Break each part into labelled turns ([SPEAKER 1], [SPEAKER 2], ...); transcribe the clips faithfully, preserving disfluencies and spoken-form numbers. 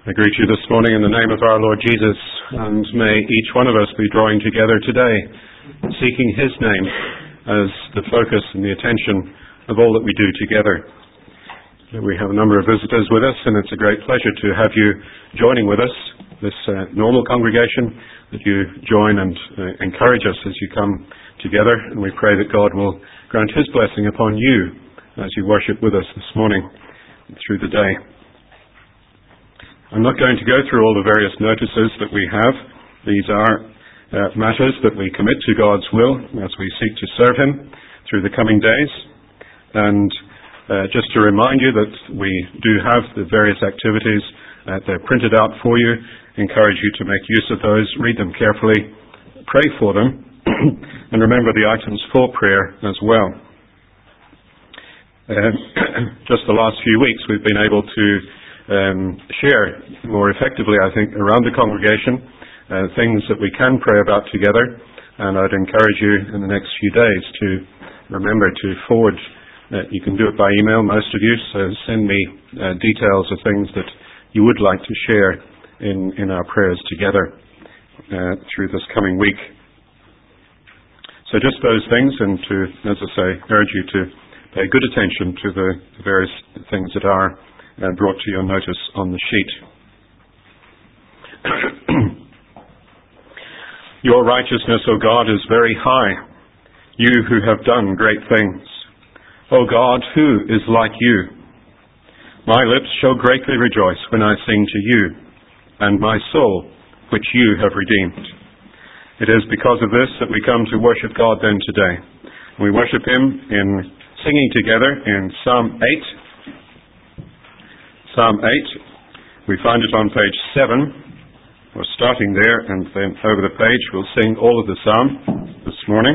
[SPEAKER 1] I greet you this morning in the name of our Lord Jesus, and may each one of us be drawing together today, seeking His name as the focus and the attention of all that we do together. We have a number of visitors with us, and it's a great pleasure to have you joining with us, this uh, normal congregation, that you join and uh, encourage us as you come together, and we pray that God will grant His blessing upon you as you worship with us this morning and through the day. I'm not going to go through all the various notices that we have. These are uh, matters that we commit to God's will as we seek to serve Him through the coming days. And uh, just to remind you that we do have the various activities, uh, they're printed out for you. Encourage you to make use of those, read them carefully, pray for them, and remember the items for prayer as well. Uh, just the last few weeks we've been able to Um, share more effectively, I think, around the congregation uh, things that we can pray about together, and I'd encourage you in the next few days to remember to forward. Uh, you can do it by email, most of you, so send me uh, details of things that you would like to share in, in our prayers together uh, through this coming week. So just those things, and to, as I say, urge you to pay good attention to the, the various things that are Uh, brought to your notice on the sheet. Your righteousness, O God, is very high, you who have done great things. O God, who is like you? My lips shall greatly rejoice when I sing to you, and my soul, which you have redeemed. It is because of this that we come to worship God then today. We worship Him in singing together in Psalm eight. Psalm eight, we find it on page seven. We're starting there, and then over the page we'll sing all of the psalm this morning.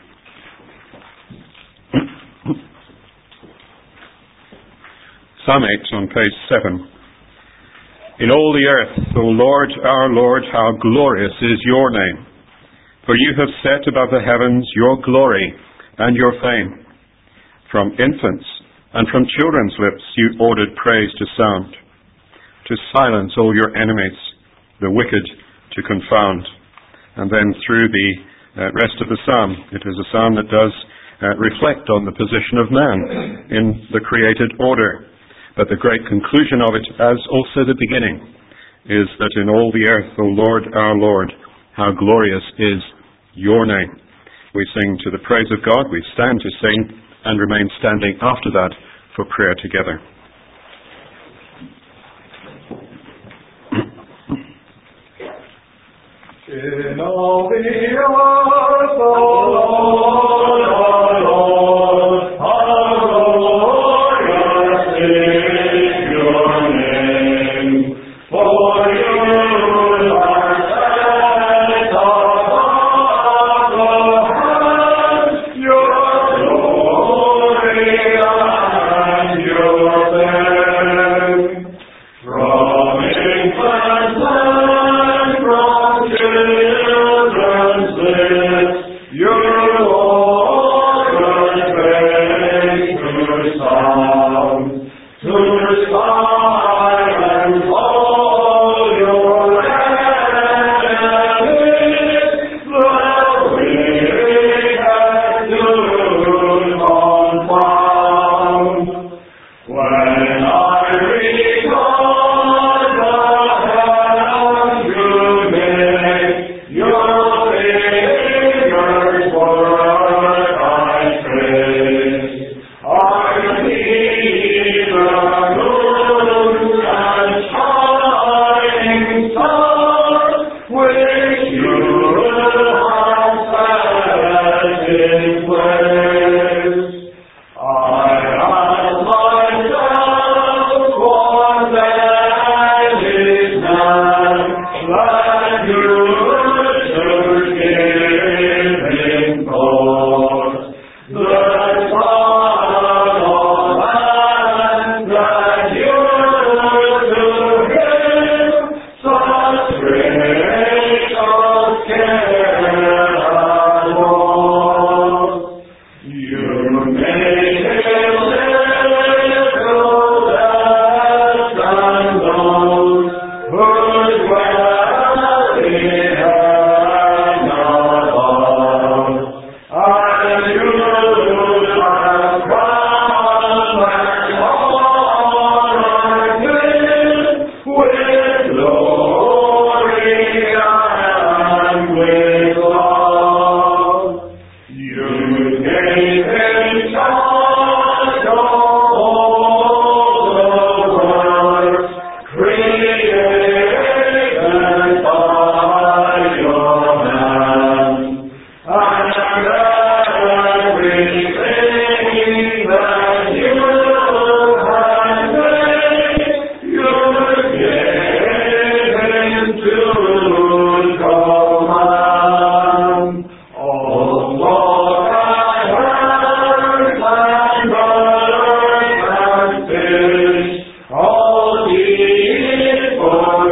[SPEAKER 1] Psalm eight on page seven. In all the earth, O Lord, our Lord, how glorious is your name. For you have set above the heavens your glory and your fame. From infants and from children's lips you ordered praise to sound, to silence all your enemies, the wicked to confound. And then through the uh, rest of the psalm, it is a psalm that does uh, reflect on the position of man in the created order. But the great conclusion of it, as also the beginning, is that in all the earth, O Lord, our Lord, how glorious is your name. We sing to the praise of God, we stand to sing, and remain standing after that for prayer together.
[SPEAKER 2] In all the earth, O Lord, our Lord, how glorious is your name. For you are set above the heavens, your glory and your fame. From infants and from children's lips, your ordered praise to sound, to silence all your enemies, the wicked to confound. When I regard the heavens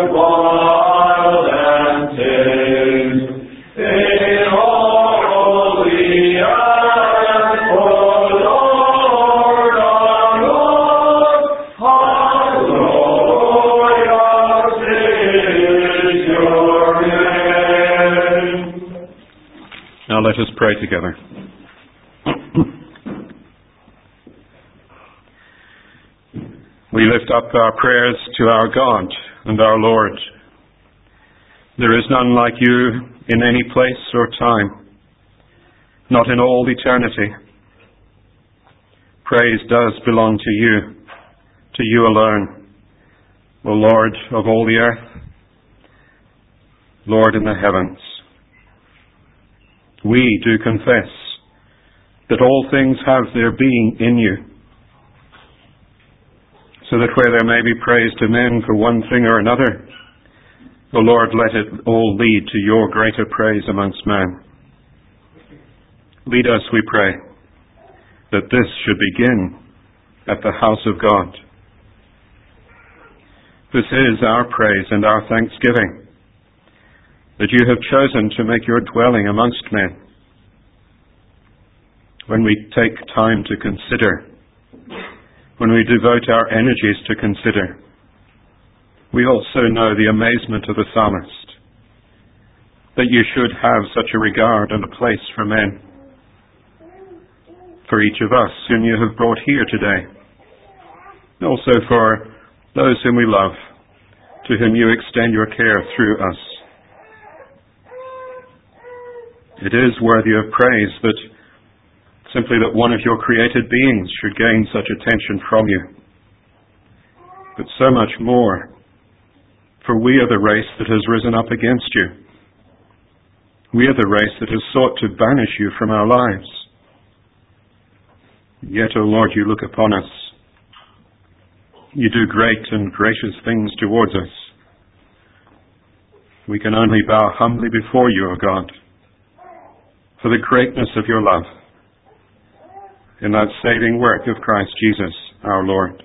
[SPEAKER 2] wild and tame, in all the earth, for Lord our Lord, our glorious is your name.
[SPEAKER 1] Now let us pray together. We lift up our prayers to our God and our Lord. There is none like you in any place or time, not in all eternity. Praise does belong to you, to you alone, O Lord of all the earth, Lord in the heavens. We do confess that all things have their being in you, so that where there may be praise to men for one thing or another, O Lord, let it all lead to your greater praise amongst men. Lead us, we pray, that this should begin at the house of God. This is our praise and our thanksgiving, that you have chosen to make your dwelling amongst men. When we take time to consider, when we devote our energies to consider, we also know the amazement of the psalmist, that you should have such a regard and a place for men, for each of us whom you have brought here today, also for those whom we love, to whom you extend your care through us. It is worthy of praise that simply that one of your created beings should gain such attention from you. But so much more, for we are the race that has risen up against you. We are the race that has sought to banish you from our lives. Yet, O Lord, you look upon us. You do great and gracious things towards us. We can only bow humbly before you, O God, for the greatness of your love in that saving work of Christ Jesus, our Lord.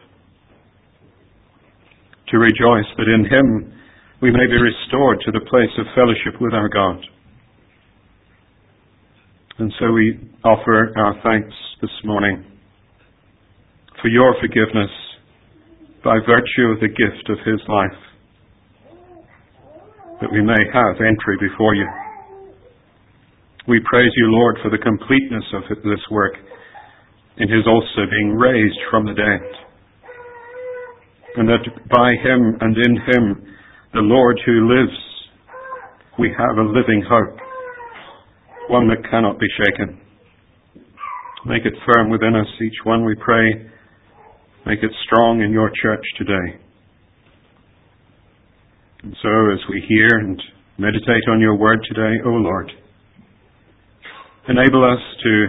[SPEAKER 1] To rejoice that in him we may be restored to the place of fellowship with our God. And so we offer our thanks this morning for your forgiveness by virtue of the gift of his life, that we may have entry before you. We praise you, Lord, for the completeness of this work in his also being raised from the dead, and that by him and in him, the Lord who lives, we have a living hope, one that cannot be shaken. Make it firm within us, each one, we pray. Make it strong in your church today. And so as we hear and meditate on your word today, O Lord, enable us to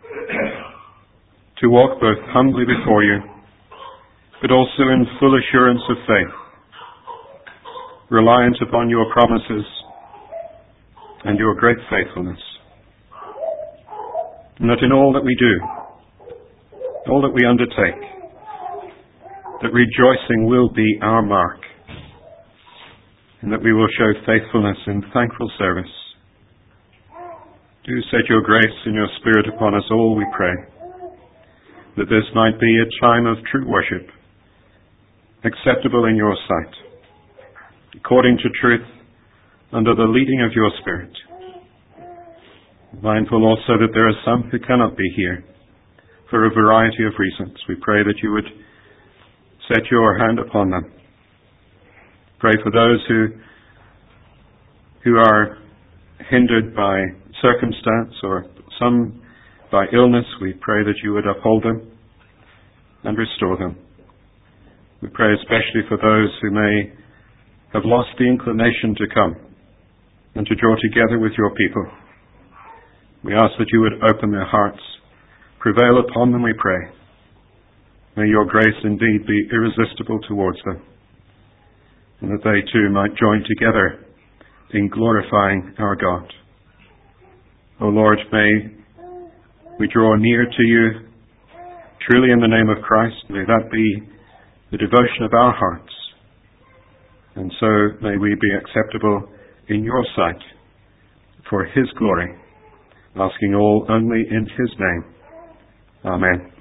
[SPEAKER 1] to walk both humbly before you, but also in full assurance of faith, reliant upon your promises and your great faithfulness. And that in all that we do, all that we undertake, that rejoicing will be our mark, and that we will show faithfulness in thankful service. Do set your grace and your Spirit upon us all, we pray, that this might be a time of true worship, acceptable in your sight, according to truth, under the leading of your Spirit. Mindful also that there are some who cannot be here for a variety of reasons. We pray that you would set your hand upon them. Pray for those who who are hindered by circumstance or some by illness. We pray that you would uphold them and restore them. We pray especially for those who may have lost the inclination to come and to draw together with your people. We ask that you would open their hearts, prevail upon them, we pray. May your grace indeed be irresistible towards them, and that they too might join together in glorifying our God. O Lord, may we draw near to you truly in the name of Christ. May that be the devotion of our hearts, And so may we be acceptable in your sight for his glory, asking all only in his name. Amen.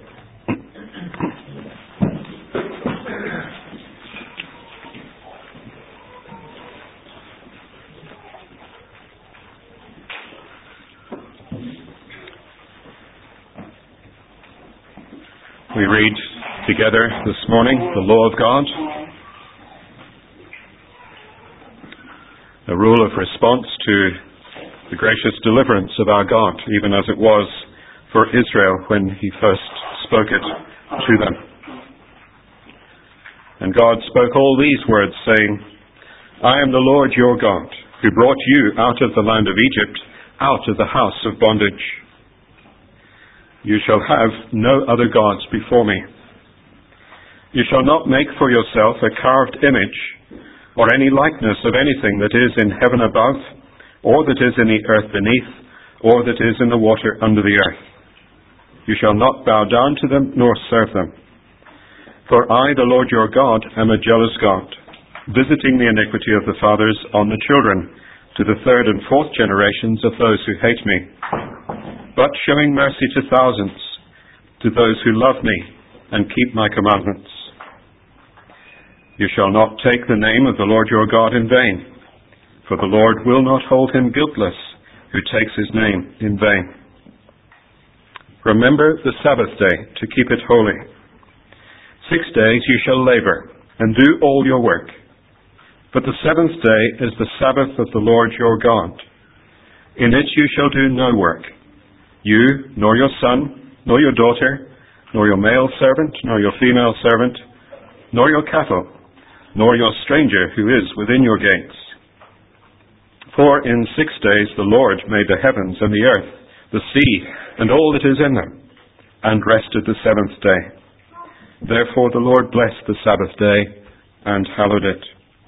[SPEAKER 1] We read together this morning the law of God, a rule of response to the gracious deliverance of our God, even as it was for Israel when he first spoke it to them. And God spoke all these words, saying, I am the Lord your God, who brought you out of the land of Egypt, out of the house of bondage. You shall have no other gods before me. You shall not make for yourself a carved image or any likeness of anything that is in heaven above, or that is in the earth beneath, or that is in the water under the earth. You shall not bow down to them nor serve them. For I, the Lord your God, am a jealous God, visiting the iniquity of the fathers on the children, to the third and fourth generations of those who hate me, but showing mercy to thousands, to those who love me and keep my commandments. You shall not take the name of the Lord your God in vain, for the Lord will not hold him guiltless who takes his name in vain. Remember the Sabbath day to keep it holy. Six days you shall labor and do all your work, but the seventh day is the Sabbath of the Lord your God. In it you shall do no work, you, nor your son, nor your daughter, nor your male servant, nor your female servant, nor your cattle, nor your stranger who is within your gates. For in six days the Lord made the heavens and the earth, the sea, and all that is in them, and rested the seventh day. Therefore the Lord blessed the Sabbath day and hallowed it.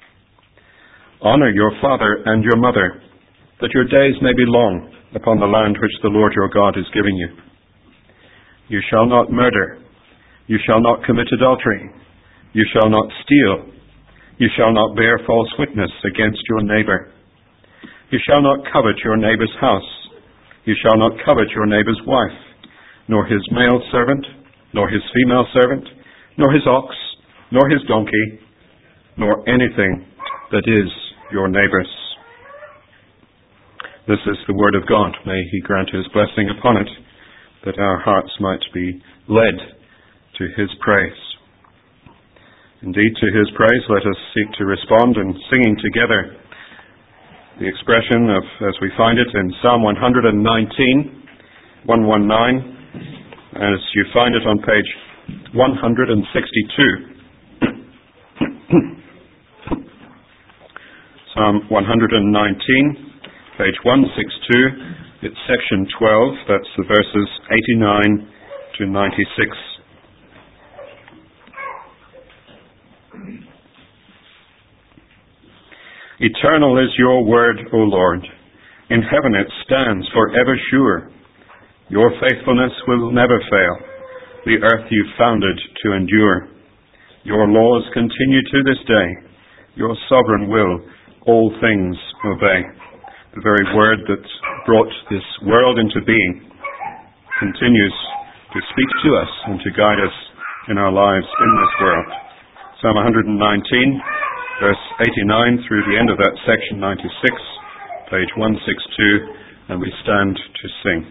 [SPEAKER 1] Honor your father and your mother, that your days may be long upon the land which the Lord your God is giving you. You shall not murder. You shall not commit adultery. You shall not steal. You shall not bear false witness against your neighbor. You shall not covet your neighbor's house. You shall not covet your neighbor's wife, nor his male servant, nor his female servant, nor his ox, nor his donkey, nor anything that is your neighbor's. This is the word of God. May he grant his blessing upon it, that our hearts might be led to his praise. Indeed, to his praise, let us seek to respond in singing together the expression of, as we find it in Psalm one nineteen, one nineteen, as you find it on page one sixty-two. Psalm one nineteen, page one sixty-two, it's section twelve, that's the verses eighty-nine to ninety-six. Eternal is your word, O Lord. In heaven it stands forever sure. Your faithfulness will never fail. The earth you founded to endure. Your laws continue to this day. Your sovereign will all things obey. The very word that brought this world into being continues to speak to us and to guide us in our lives in this world. Psalm one nineteen, verse eighty-nine through the end of that section ninety-six, page one sixty-two, and we stand to sing.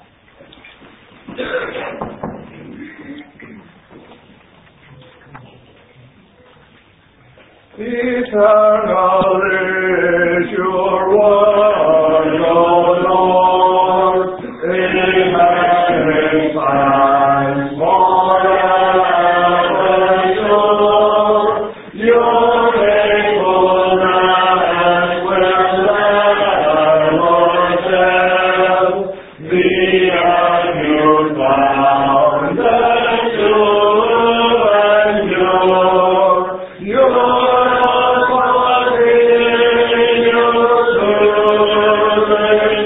[SPEAKER 2] Eternal is your word, O Lord, in heaven signs forever sure. Your faithfulness will never fail. The earth you founded to endure. Your Your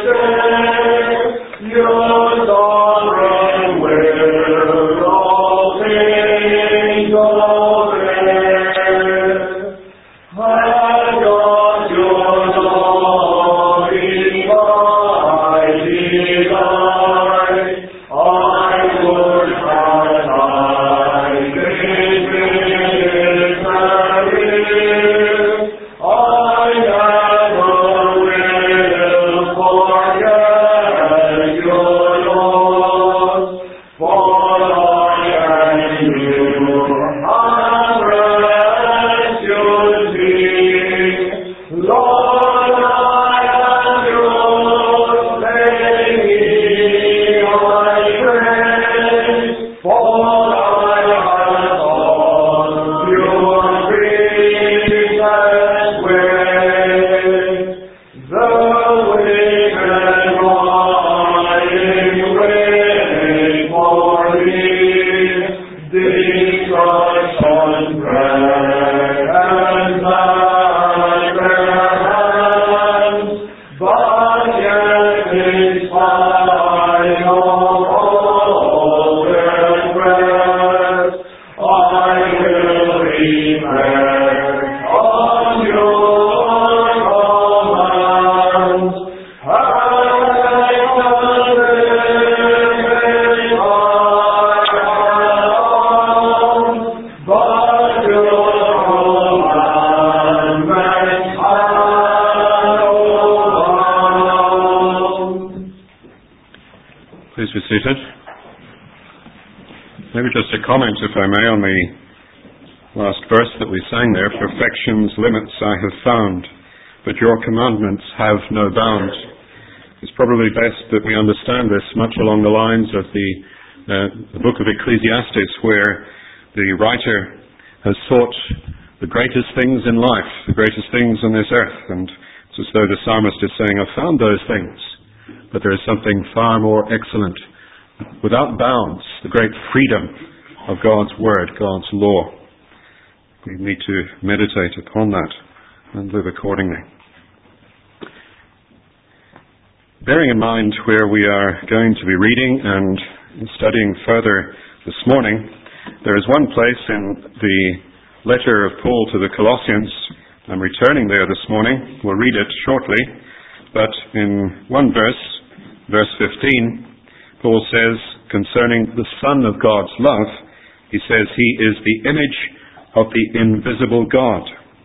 [SPEAKER 1] Comment, if I may, on the last verse that we sang there. Perfection's limits I have found, but your commandments have no bound. It's probably best that we understand this much along the lines of the, uh, the book of Ecclesiastes, where the writer has sought the greatest things in life, the greatest things on this earth, and it's as though the psalmist is saying, I've found those things, but there is something far more excellent, without bounds, the great freedom of God's Word, God's law. We need to meditate upon that and live accordingly. Bearing in mind where we are going to be reading and studying further this morning, there is one place in the letter of Paul to the Colossians. I'm returning there this morning. We'll read it shortly. But in one verse, verse fifteen, Paul says, concerning the Son of God's love, he says he is the image of the invisible God.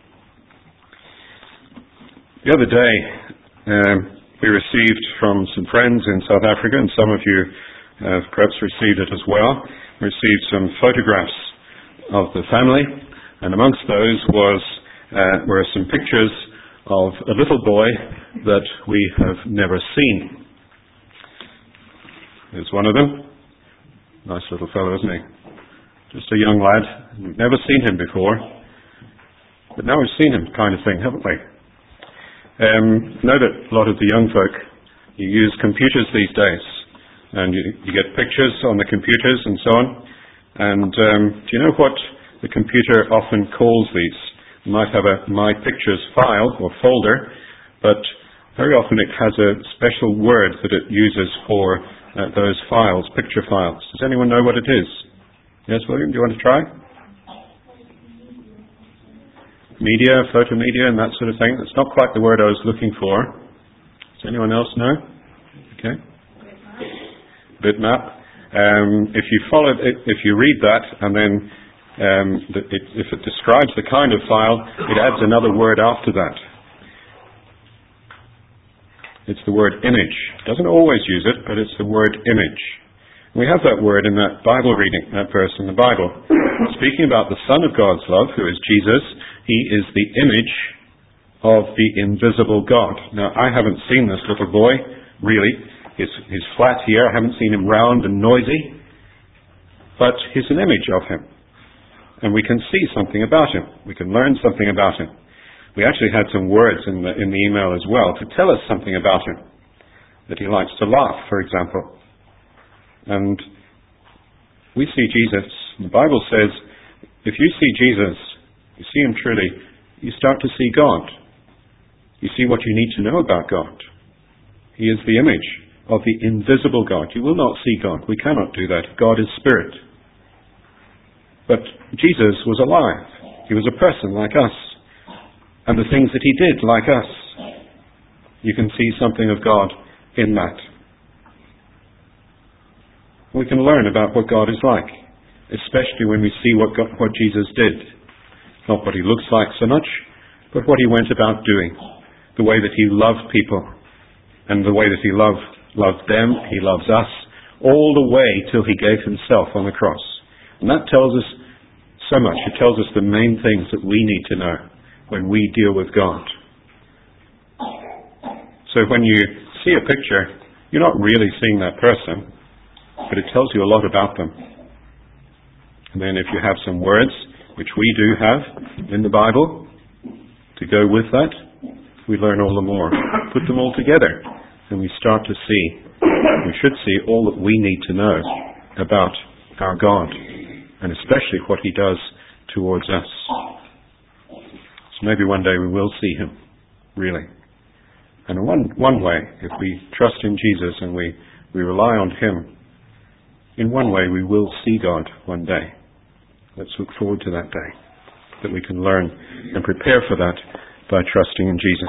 [SPEAKER 1] The other day, um, we received from some friends in South Africa, and some of you have perhaps received it as well, received some photographs of the family, and amongst those was uh, were some pictures of a little boy that we have never seen. There's one of them. Nice little fellow, isn't he? Just a young lad. We've never seen him before. But now we've seen him, kind of thing, haven't we? Um, I know that a lot of the young folk, you use computers these days. And you, you get pictures on the computers and so on. And um, do you know what the computer often calls these? You might have a My Pictures file or folder, but very often it has a special word that it uses for uh, those files, picture files. Does anyone know what it is? Yes, William, do you want to try? Media, photo media, and that sort of thing. That's not quite the word I was looking for. Does anyone else know? Okay. Bitmap. Um, if you follow, if you read that, and then um, the, it, if it describes the kind of file, it adds another word after that. It's the word image. It doesn't always use it, but it's the word image. We have that word in that Bible reading, that verse in the Bible. Speaking about the Son of God's love, who is Jesus, he is the image of the invisible God. Now, I haven't seen this little boy, really. He's, he's flat here. I haven't seen him round and noisy. But he's an image of him. And we can see something about him. We can learn something about him. We actually had some words in the, in the email as well to tell us something about him. That he likes to laugh, for example. And we see Jesus. The Bible says, if you see Jesus, you see him truly, you start to see God. You see what you need to know about God. He is the image of the invisible God. You will not see God. We cannot do that. God is spirit. But Jesus was alive. He was a person like us. and the things that he did, like us. You can see something of God in that. We can learn about what God is like, especially when we see what God, what Jesus did. Not what he looks like so much, but what he went about doing. The way that he loved people, and the way that he loved, loved them, he loves us, all the way till he gave himself on the cross. And that tells us so much. It tells us the main things that we need to know when we deal with God. So when you see a picture, you're not really seeing that person, but it tells you a lot about them. And then if you have some words, which we do have in the Bible, to go with that, we learn all the more. Put them all together, and we start to see, we should see all that we need to know about our God, and especially what he does towards us. So maybe one day we will see him, really. And one, one way, if we trust in Jesus and we, we rely on him, in one way we will see God one day. Let's look forward to that day, that we can learn and prepare for that by trusting in Jesus.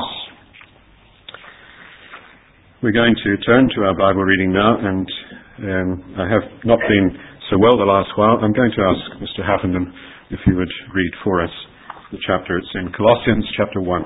[SPEAKER 1] We're going to turn to our Bible reading now, and um, I have not been so well the last while. I'm going to ask Mister Haffenden if he would read for us the chapter. It's in Colossians chapter one.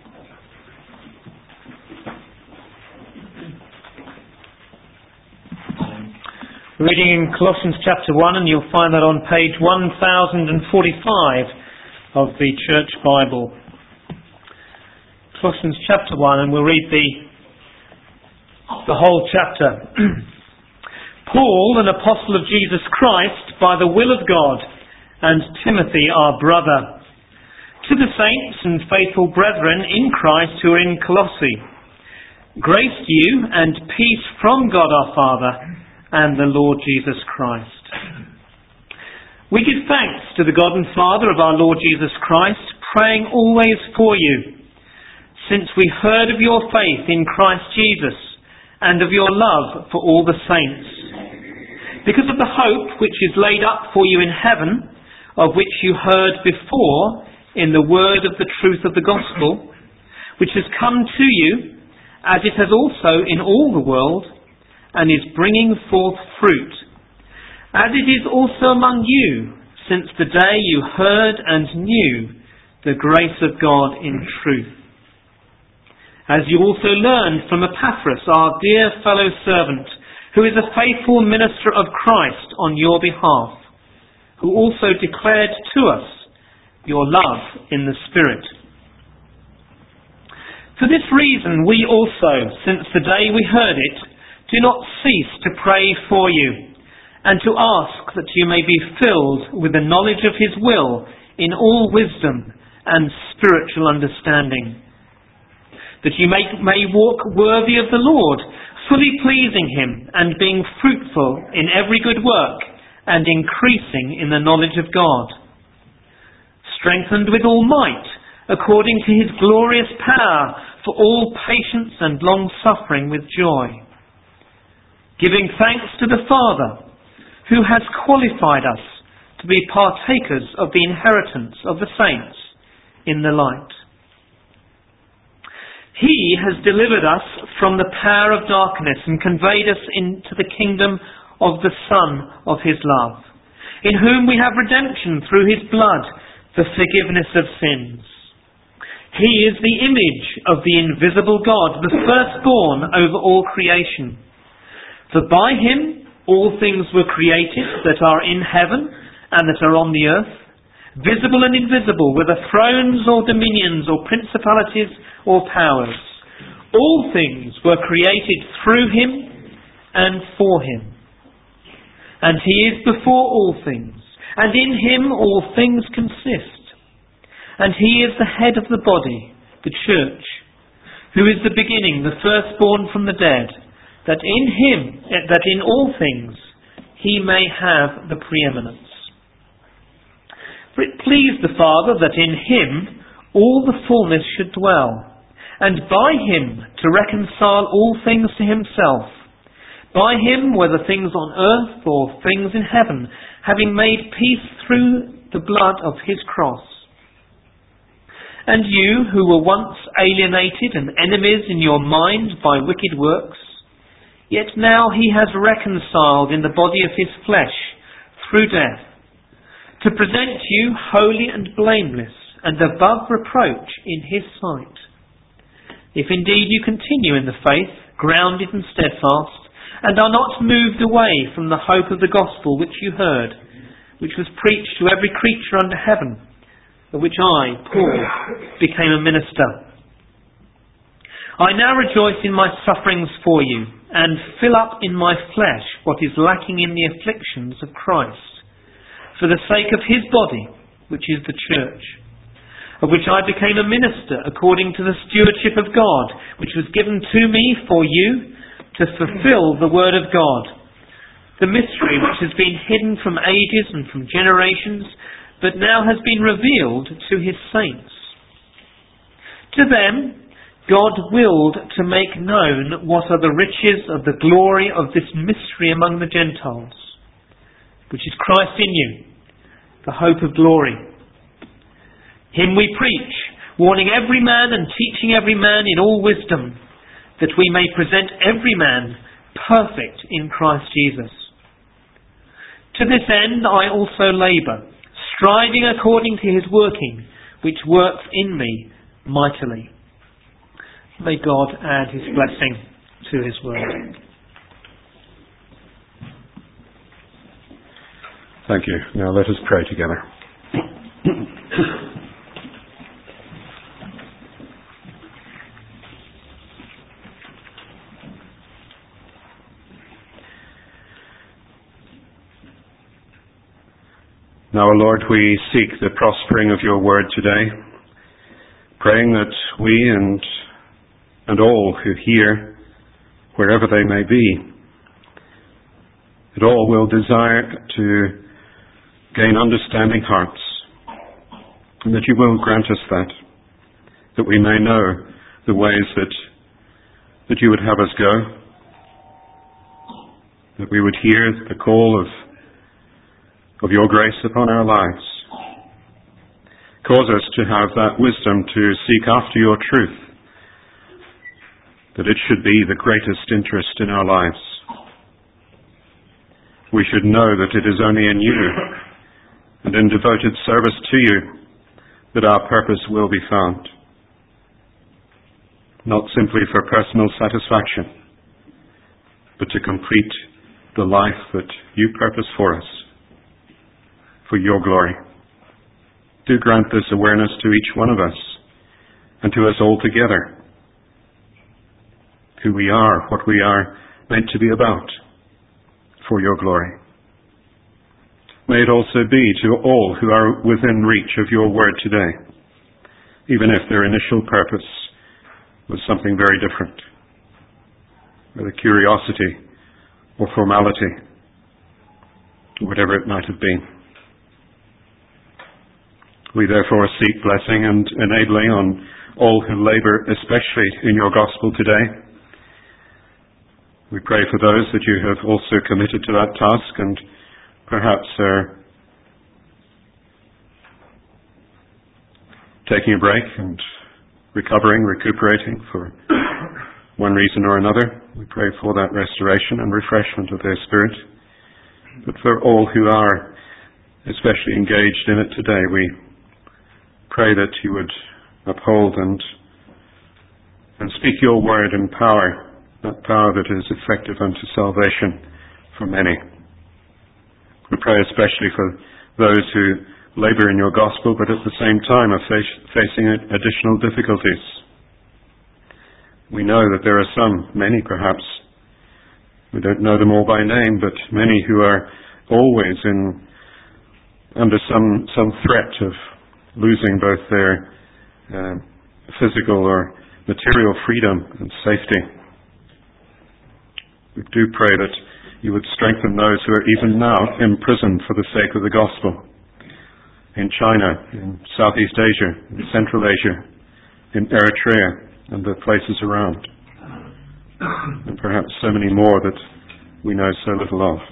[SPEAKER 3] Reading in Colossians chapter one, and you'll find that on page one thousand forty-five of the Church Bible. Colossians chapter one, and we'll read the, the whole chapter. Paul, an apostle of Jesus Christ, by the will of God, and Timothy, our brother, to the saints and faithful brethren in Christ who are in Colossae, grace to you and peace from God our Father and the Lord Jesus Christ. We give thanks to the God and Father of our Lord Jesus Christ, praying always for you, since we heard of your faith in Christ Jesus and of your love for all the saints, because of the hope which is laid up for you in heaven, of which you heard before in the word of the truth of the gospel, which has come to you, as it has also in all the world, and is bringing forth fruit, as it is also among you, since the day you heard and knew the grace of God in truth. As you also learned from Epaphras, our dear fellow servant, who is a faithful minister of Christ on your behalf, who also declared to us your love in the Spirit. For this reason we also, since the day we heard it, do not cease to pray for you, and to ask that you may be filled with the knowledge of his will in all wisdom and spiritual understanding, that you may, may walk worthy of the Lord, fully pleasing him, and being fruitful in every good work, and increasing in the knowledge of God, strengthened with all might, according to his glorious power, for all patience and long-suffering with joy, giving thanks to the Father, who has qualified us to be partakers of the inheritance of the saints in the light. He has delivered us from the power of darkness and conveyed us into the kingdom of the Son of his love, in whom we have redemption through his blood, the forgiveness of sins. He is the image of the invisible God, the firstborn over all creation. For by him all things were created that are in heaven and that are on the earth, visible and invisible, whether thrones or dominions or principalities or powers. All things were created through him and for him. And he is before all things, and in him all things consist. And he is the head of the body, the church, who is the beginning, the firstborn from the dead, that in him, that in all things, he may have the preeminence. For it pleased the Father that in him all the fullness should dwell, and by him to reconcile all things to himself, by him whether things on earth or things in heaven, having made peace through the blood of his cross. And you, who were once alienated and enemies in your mind by wicked works, yet now he has reconciled in the body of his flesh through death, to present you holy and blameless and above reproach in his sight. If indeed you continue in the faith, grounded and steadfast, and are not moved away from the hope of the gospel which you heard, which was preached to every creature under heaven, of which I, Paul, became a minister. I now rejoice in my sufferings for you, and fill up in my flesh what is lacking in the afflictions of Christ, for the sake of his body, which is the church, of which I became a minister according to the stewardship of God, which was given to me for you, to fulfill the word of God, the mystery which has been hidden from ages and from generations, but now has been revealed to his saints. To them God willed to make known what are the riches of the glory of this mystery among the Gentiles, which is Christ in you, the hope of glory. Him we preach, warning every man and teaching every man in all wisdom, that we may present every man perfect in Christ Jesus. To this end I also labour, striving according to his working, which works in me mightily. May God add his blessing to his word.
[SPEAKER 1] Thank you. Now let us pray together. Now, O Lord, we seek the prospering of your word today, praying that we and and all who hear, wherever they may be, that all will desire to gain understanding hearts, and that you will grant us that, that we may know the ways that that you would have us go, that we would hear the call of of your grace upon our lives. Cause us to have that wisdom to seek after your truth, that it should be the greatest interest in our lives. We should know that it is only in you and in devoted service to you that our purpose will be found, not simply for personal satisfaction, but to complete the life that you purpose for us, for your glory. Do grant this awareness to each one of us and to us all together, who we are, what we are meant to be about, for your glory. May it also be to all who are within reach of your word today, even if their initial purpose was something very different, whether curiosity or formality, whatever it might have been. We therefore seek blessing and enabling on all who labour, especially in your gospel today. We pray for those that you have also committed to that task and perhaps are taking a break and recovering, recuperating for one reason or another. We pray for that restoration and refreshment of their spirit. But for all who are especially engaged in it today, we pray that you would uphold and and speak your word in power, that power that is effective unto salvation for many. We pray especially for those who labour in your gospel, but at the same time are face, facing additional difficulties. We know that there are some, many perhaps, we don't know them all by name, but many who are always in under some some threat of losing both their uh, physical or material freedom and safety. We do pray that you would strengthen those who are even now imprisoned for the sake of the gospel, in China, in Southeast Asia, in Central Asia, in Eritrea, and the places around, and perhaps so many more that we know so little of.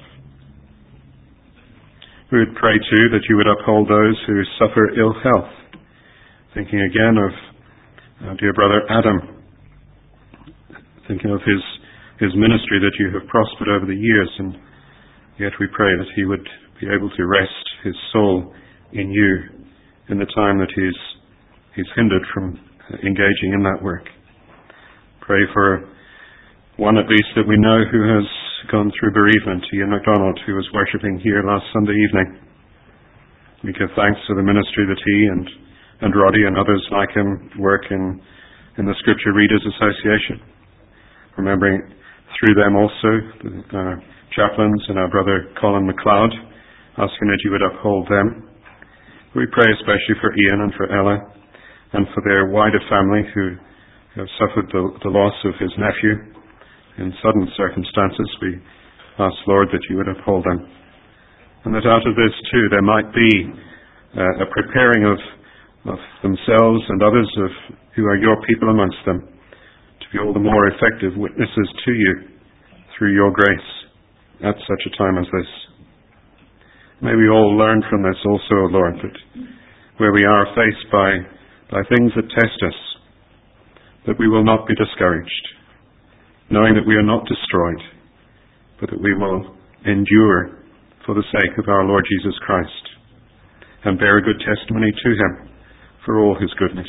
[SPEAKER 1] We would pray too that you would uphold those who suffer ill health Thinking again of our dear brother Adam, thinking of his his ministry that you have prospered over the years, and yet we pray that he would be able to rest his soul in you in the time that he's he's hindered from engaging in that work. Pray for one at least that we know who has gone through bereavement, Ian MacDonald, who was worshipping here last Sunday evening. We give thanks for the ministry that he and, and Roddy and others like him work in, in the Scripture Readers Association. Remembering through them also the, our chaplains and our brother Colin MacLeod, asking that you would uphold them. We pray especially for Ian and for Ella and for their wider family who have suffered the, the loss of his nephew in sudden circumstances. We ask, Lord, that you would uphold them. And that out of this too there might be uh, a preparing of, of themselves and others of who are your people amongst them to be all the more effective witnesses to you through your grace at such a time as this. May we all learn from this also, Lord, that where we are faced by, by things that test us, that we will not be discouraged, knowing that we are not destroyed, but that we will endure for the sake of our Lord Jesus Christ and bear a good testimony to him for all his goodness.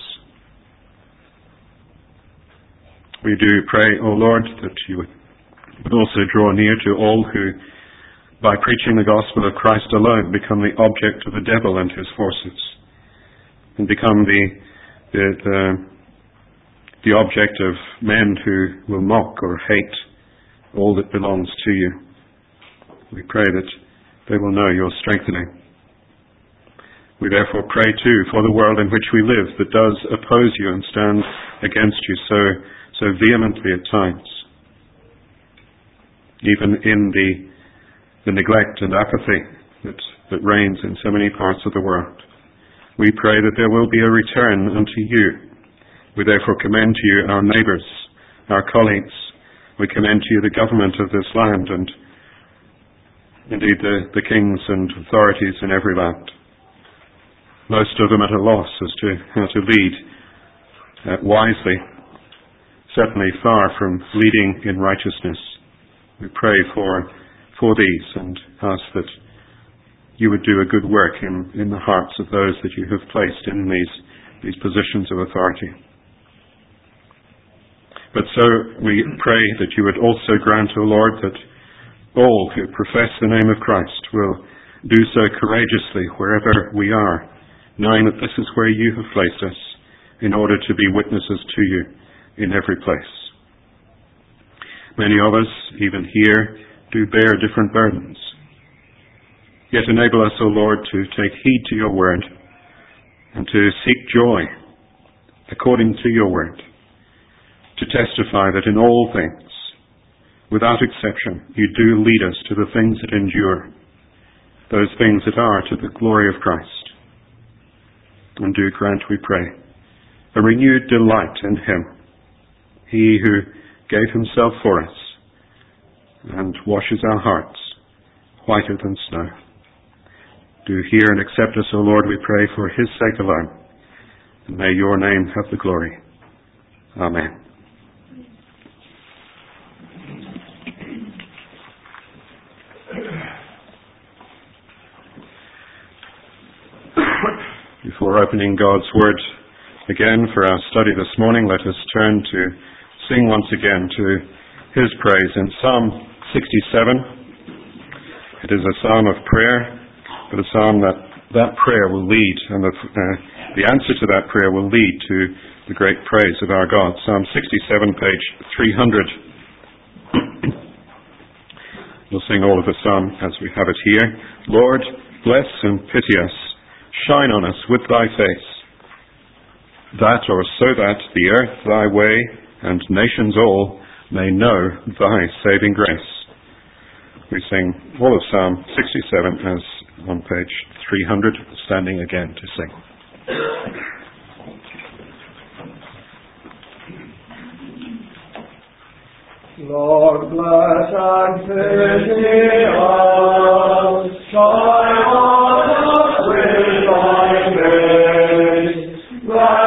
[SPEAKER 1] We do pray, O Lord, that you would also draw near to all who, by preaching the gospel of Christ alone, become the object of the devil and his forces, and become the the, the, the object of men who will mock or hate all that belongs to you. We pray that they will know your strengthening. We therefore pray too for the world in which we live that does oppose you and stand against you so so vehemently at times, even in the the neglect and apathy that, that reigns in so many parts of the world. We pray that there will be a return unto you. We therefore commend to you our neighbours, our colleagues. We commend to you the government of this land and indeed the, the kings and authorities in every land. Most of them at a loss as to how to lead uh, wisely, certainly far from leading in righteousness. We pray for for these and ask that you would do a good work in, in the hearts of those that you have placed in these, these positions of authority. But so we pray that you would also grant, O Lord, that all who profess the name of Christ will do so courageously wherever we are, knowing that this is where you have placed us in order to be witnesses to you in every place. Many of us, even here, do bear different burdens. Yet enable us, O Lord, to take heed to your word and to seek joy according to your word, to testify that in all things, without exception, you do lead us to the things that endure, those things that are to the glory of Christ. And do grant, we pray, a renewed delight in him, he who gave himself for us and washes our hearts whiter than snow. Do hear and accept us, O Lord, we pray, for his sake alone, and may your name have the glory. Amen. Before opening God's Word again for our study this morning, let us turn to sing once again to his praise in Psalm sixty-seven. It is a psalm of prayer, but a psalm that that prayer will lead, and the, uh, the answer to that prayer will lead to the great praise of our God. Psalm sixty-seven, page three hundred. We'll sing all of the psalm as we have it here. Lord, bless and pity us. Shine on us with thy face, that or so that the earth thy way and nations all may know thy saving grace. We sing all of Psalm sixty-seven as on page three hundred, standing again to sing.
[SPEAKER 2] Lord, bless and pity us, shine on us with thy face,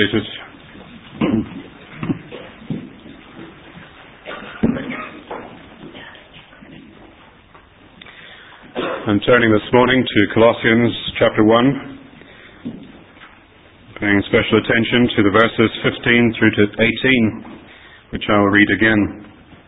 [SPEAKER 1] seated. I'm turning this morning to Colossians chapter one, paying special attention to the verses fifteen through to eighteen, which I will read again.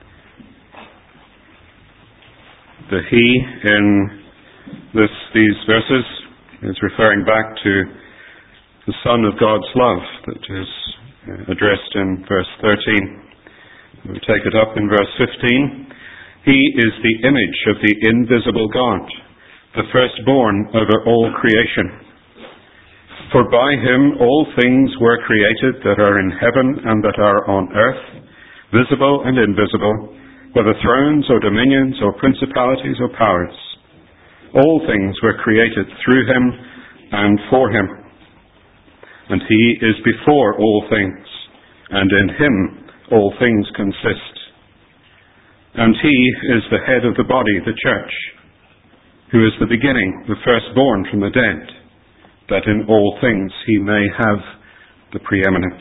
[SPEAKER 1] The he in this, these verses is referring back to the Son of God's love that is addressed in verse thirteen. We'll take it up in verse fifteen. He is the image of the invisible God, the firstborn over all creation. For by him all things were created that are in heaven and that are on earth, visible and invisible, whether thrones or dominions or principalities or powers. All things were created through him and for him. And he is before all things, and in him all things consist. And he is the head of the body, the church, who is the beginning, the firstborn from the dead, that in all things he may have the preeminence.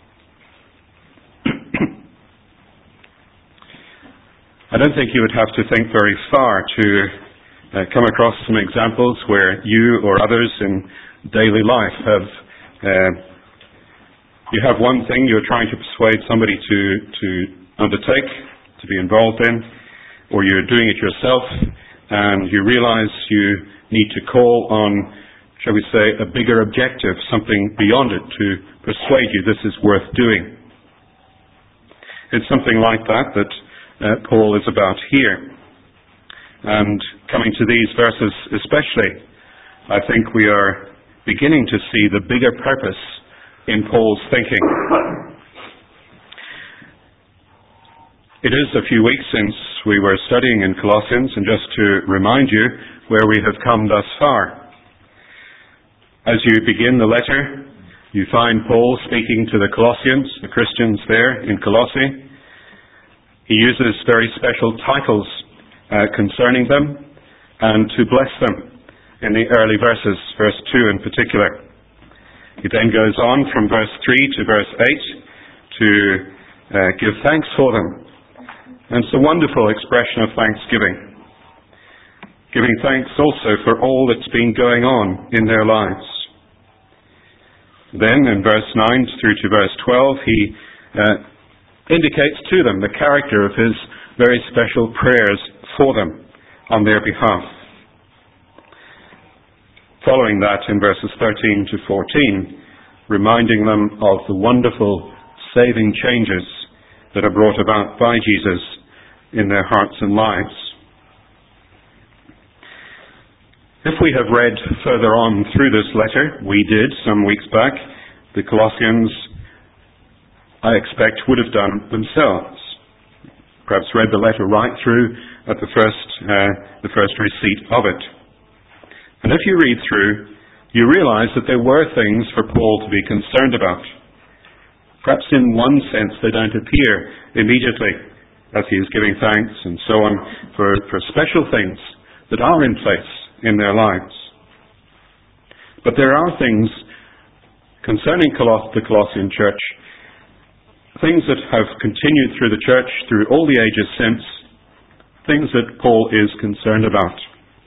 [SPEAKER 1] I don't think you would have to think very far to uh, come across some examples where you or others in daily life have uh, you have one thing you're trying to persuade somebody to, to undertake, to be involved in, or you're doing it yourself, and you realize you need to call on, shall we say, a bigger objective, something beyond it to persuade you this is worth doing. It's something like that that uh, Paul is about here. And coming to these verses especially, I think we are beginning to see the bigger purpose in Paul's thinking. It is a few weeks since we were studying in Colossians, and just to remind you where we have come thus far. As you begin the letter, you find Paul speaking to the Colossians, the Christians there in Colossae. He uses very special titles uh, concerning them and to bless them in the early verses, verse two in particular. He then goes on from verse three to verse eight to uh, give thanks for them. And it's a wonderful expression of thanksgiving. Giving thanks also for all that's been going on in their lives. Then in verse nine through to verse twelve, he uh, indicates to them the character of his very special prayers for them on their behalf. Following that in verses thirteen to fourteen, reminding them of the wonderful saving changes that are brought about by Jesus in their hearts and lives. If we have read further on through this letter, we did some weeks back, the Colossians, I expect, would have done themselves. Perhaps read the letter right through at the first, uh, the first receipt of it. And if you read through, you realize that there were things for Paul to be concerned about. Perhaps in one sense they don't appear immediately as he is giving thanks and so on for, for special things that are in place in their lives. But there are things concerning Coloss- the Colossian church, things that have continued through the church through all the ages since, things that Paul is concerned about.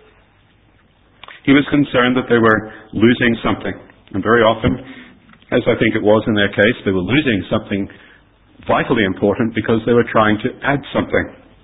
[SPEAKER 1] He was concerned that they were losing something, and very often, as I think it was in their case, they were losing something vitally important because they were trying to add something.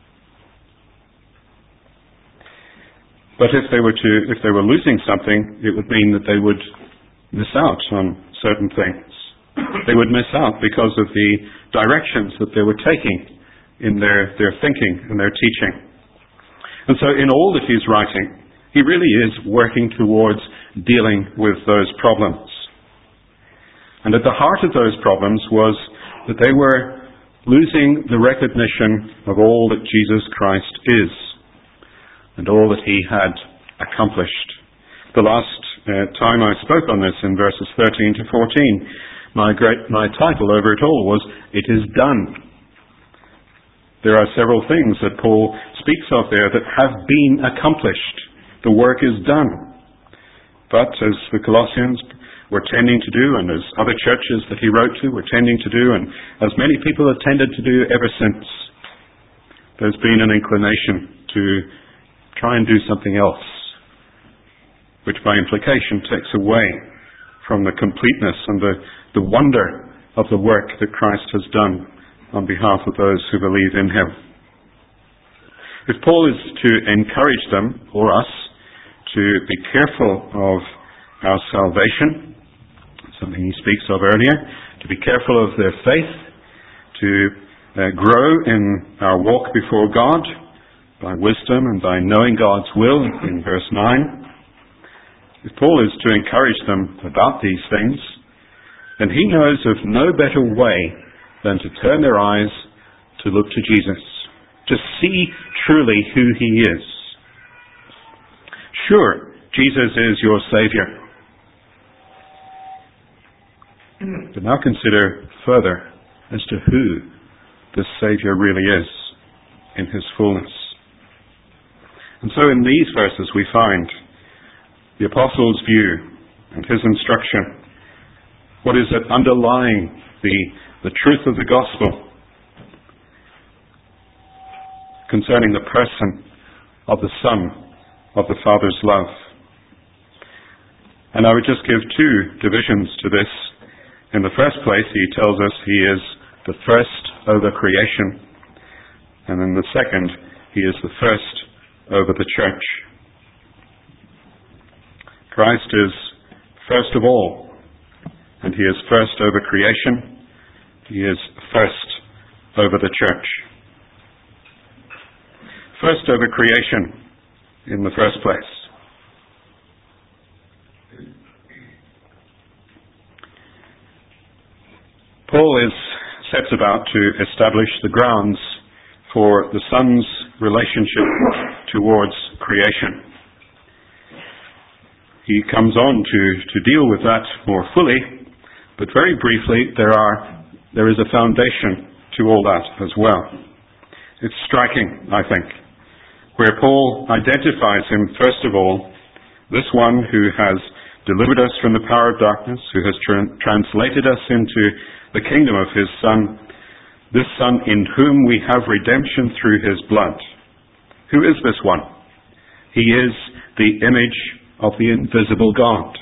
[SPEAKER 1] But if they were to, if they were losing something, it would mean that they would miss out on certain things. They would miss out because of the directions that they were taking in their, their thinking and their teaching. And so in all that he's writing, he really is working towards dealing with those problems. And at the heart of those problems was that they were losing the recognition of all that Jesus Christ is and all that he had accomplished. The last uh, time I spoke on this in verses thirteen to fourteen, my great, my title over it all was, "It is done." There are several things that Paul speaks of there that have been accomplished. The work is done. But, as the Colossians were tending to do, and as other churches that he wrote to were tending to do, and as many people have tended to do ever since, there's been an inclination to try and do something else, which by implication takes away from the completeness and the, the wonder of the work that Christ has done on behalf of those who believe in him. If Paul is to encourage them, or us, to be careful of our salvation, something he speaks of earlier, to be careful of their faith, to uh, grow in our walk before God by wisdom and by knowing God's will in verse nine, if Paul is to encourage them about these things, then he knows of no better way than to turn their eyes to look to Jesus, to see truly who he is. Sure, Jesus is your Saviour. But now consider further as to who this Saviour really is in his fullness. And so in these verses we find the Apostle's view and his instruction. What is it underlying the, the truth of the gospel concerning the person of the Son of the Father's love? And I would just give two divisions to this. In the first place, he tells us he is the first over creation. And in the second, he is the first over the church. Christ is first of all, and he is first over creation. He is first over the church. First over creation in the first place. Paul is sets about to establish the grounds for the Son's relationship towards creation. He comes on to, to deal with that more fully, but very briefly, there are there is a foundation to all that as well. It's striking, I think, where Paul identifies him, first of all, this one who has delivered us from the power of darkness, who has tra- translated us into the kingdom of his Son, this Son in whom we have redemption through his blood. Who is this one? He is the image of the invisible God.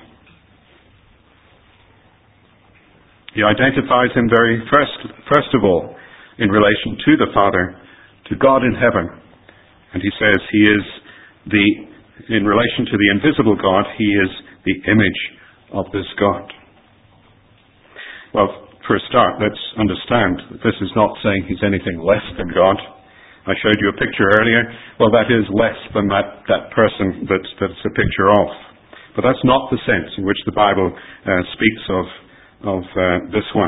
[SPEAKER 1] He identifies him very first, first of all, in relation to the Father, to God in heaven. And he says he is the, in relation to the invisible God, he is the image of this God. Well, for a start, let's understand that this is not saying he's anything less than God. I showed you a picture earlier. Well, that is less than that, that person that, that's a picture of. But that's not the sense in which the Bible uh, speaks of, of uh, this one.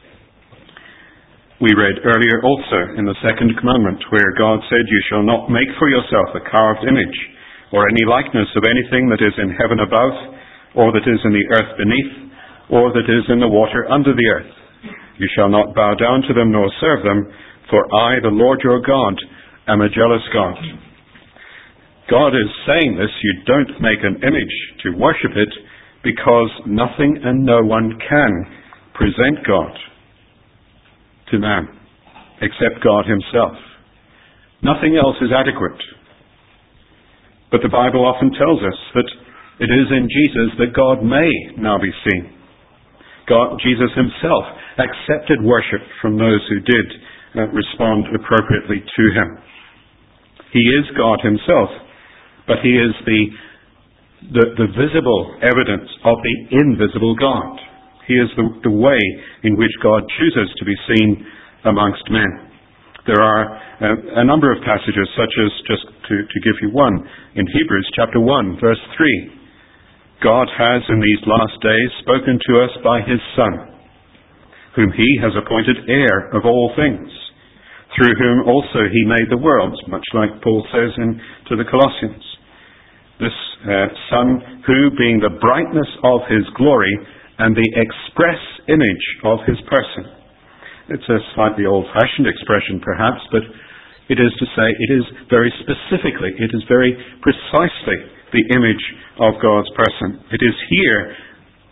[SPEAKER 1] We read earlier also in the second commandment where God said, "You shall not make for yourself a carved image or any likeness of anything that is in heaven above, or that is in the earth beneath, or that is in the water under the earth. You shall not bow down to them nor serve them, for I, the Lord your God, am a jealous God." God is saying this, you don't make an image to worship it, because nothing and no one can present God to man, except God himself. Nothing else is adequate. But the Bible often tells us that it is in Jesus that God may now be seen. God, Jesus himself, accepted worship from those who did uh, respond appropriately to him. He is God himself, but he is the, the, the visible evidence of the invisible God. He is the, the way in which God chooses to be seen amongst men. There are uh, a number of passages, such as, just to, to give you one, in Hebrews chapter one, verse three. God has in these last days spoken to us by his Son, whom he has appointed heir of all things, through whom also he made the worlds, much like Paul says in to the Colossians. This uh, Son, who, being the brightness of his glory and the express image of his person. It's a slightly old-fashioned expression, perhaps, but it is to say it is very specifically, it is very precisely the image of God's person. It is here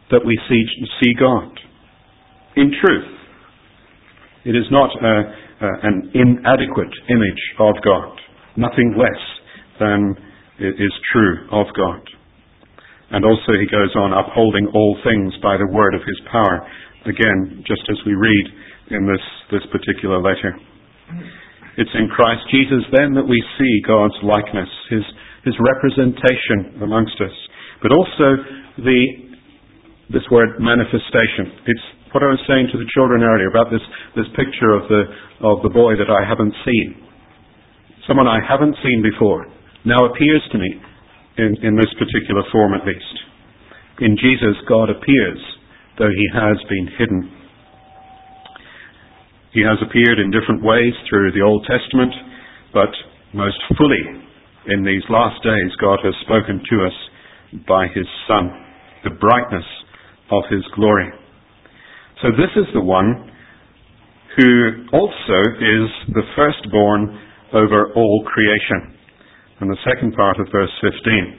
[SPEAKER 1] that we see, see God. In truth, it is not a, a, an inadequate image of God, nothing less than is true of God. And also he goes on upholding all things by the word of his power. Again, just as we read in this, this particular letter. It's in Christ Jesus then that we see God's likeness, his, his representation amongst us. But also the, this word manifestation. It's what I was saying to the children earlier about this, this picture of the, of the boy that I haven't seen. Someone I haven't seen before now appears to me in, in this particular form at least. In Jesus, God appears, though he has been hidden. He has appeared in different ways through the Old Testament, but most fully in these last days, God has spoken to us by his Son, the brightness of his glory. So this is the one who also is the firstborn over all creation. And the second part of verse fifteen.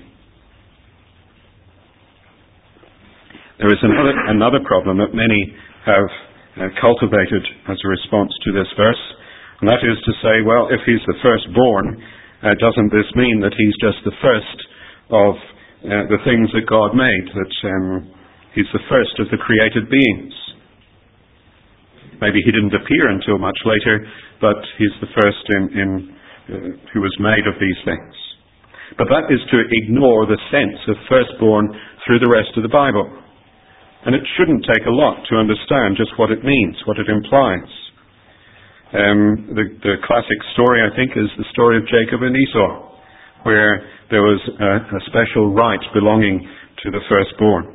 [SPEAKER 1] There is another, another problem that many have uh, cultivated as a response to this verse, and that is to say, well, if he's the firstborn, uh, doesn't this mean that he's just the first of uh, the things that God made, that um, he's the first of the created beings? Maybe he didn't appear until much later, but he's the first in, in uh, who was made of these things. But that is to ignore the sense of firstborn through the rest of the Bible. And it shouldn't take a lot to understand just what it means, what it implies. Um, the, the classic story, I think, is the story of Jacob and Esau, where there was a, a special right belonging to the firstborn.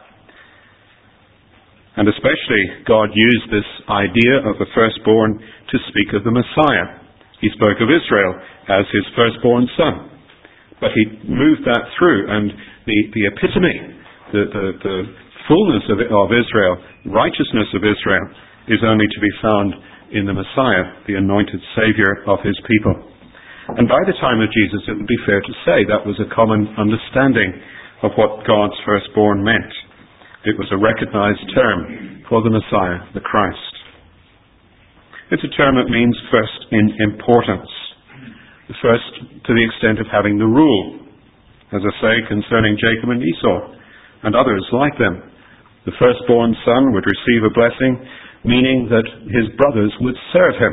[SPEAKER 1] And especially, God used this idea of the firstborn to speak of the Messiah. He spoke of Israel as his firstborn son. But he moved that through, and the, the epitome, the, the, the fullness of, of Israel, righteousness of Israel, is only to be found in the Messiah, the anointed Savior of his people. And by the time of Jesus, it would be fair to say that was a common understanding of what God's firstborn meant. It was a recognized term for the Messiah, the Christ. It's a term that means first in importance. The first to the extent of having the rule, as I say, concerning Jacob and Esau and others like them. The firstborn son would receive a blessing, meaning that his brothers would serve him.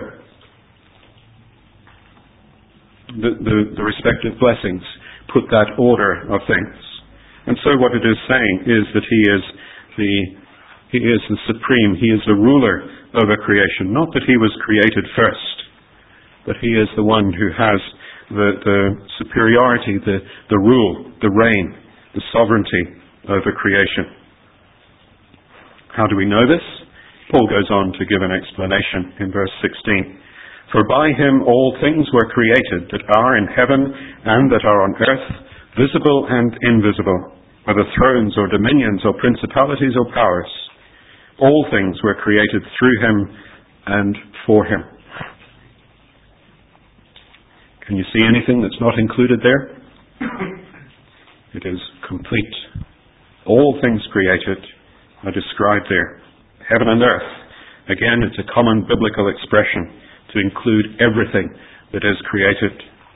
[SPEAKER 1] The, the, the respective blessings put that order of things. And so what it is saying is that he is the he is the supreme, he is the ruler over creation. Not that he was created first, but he is the one who has the, the superiority, the, the rule, the reign, the sovereignty over creation. How do we know this? Paul goes on to give an explanation in verse sixteen. For by him all things were created that are in heaven and that are on earth, visible and invisible, whether thrones or dominions or principalities or powers. All things were created through him and for him. Can you see anything that's not included there? It is complete. All things created are described there. Heaven and earth. Again, it's a common biblical expression to include everything that is created.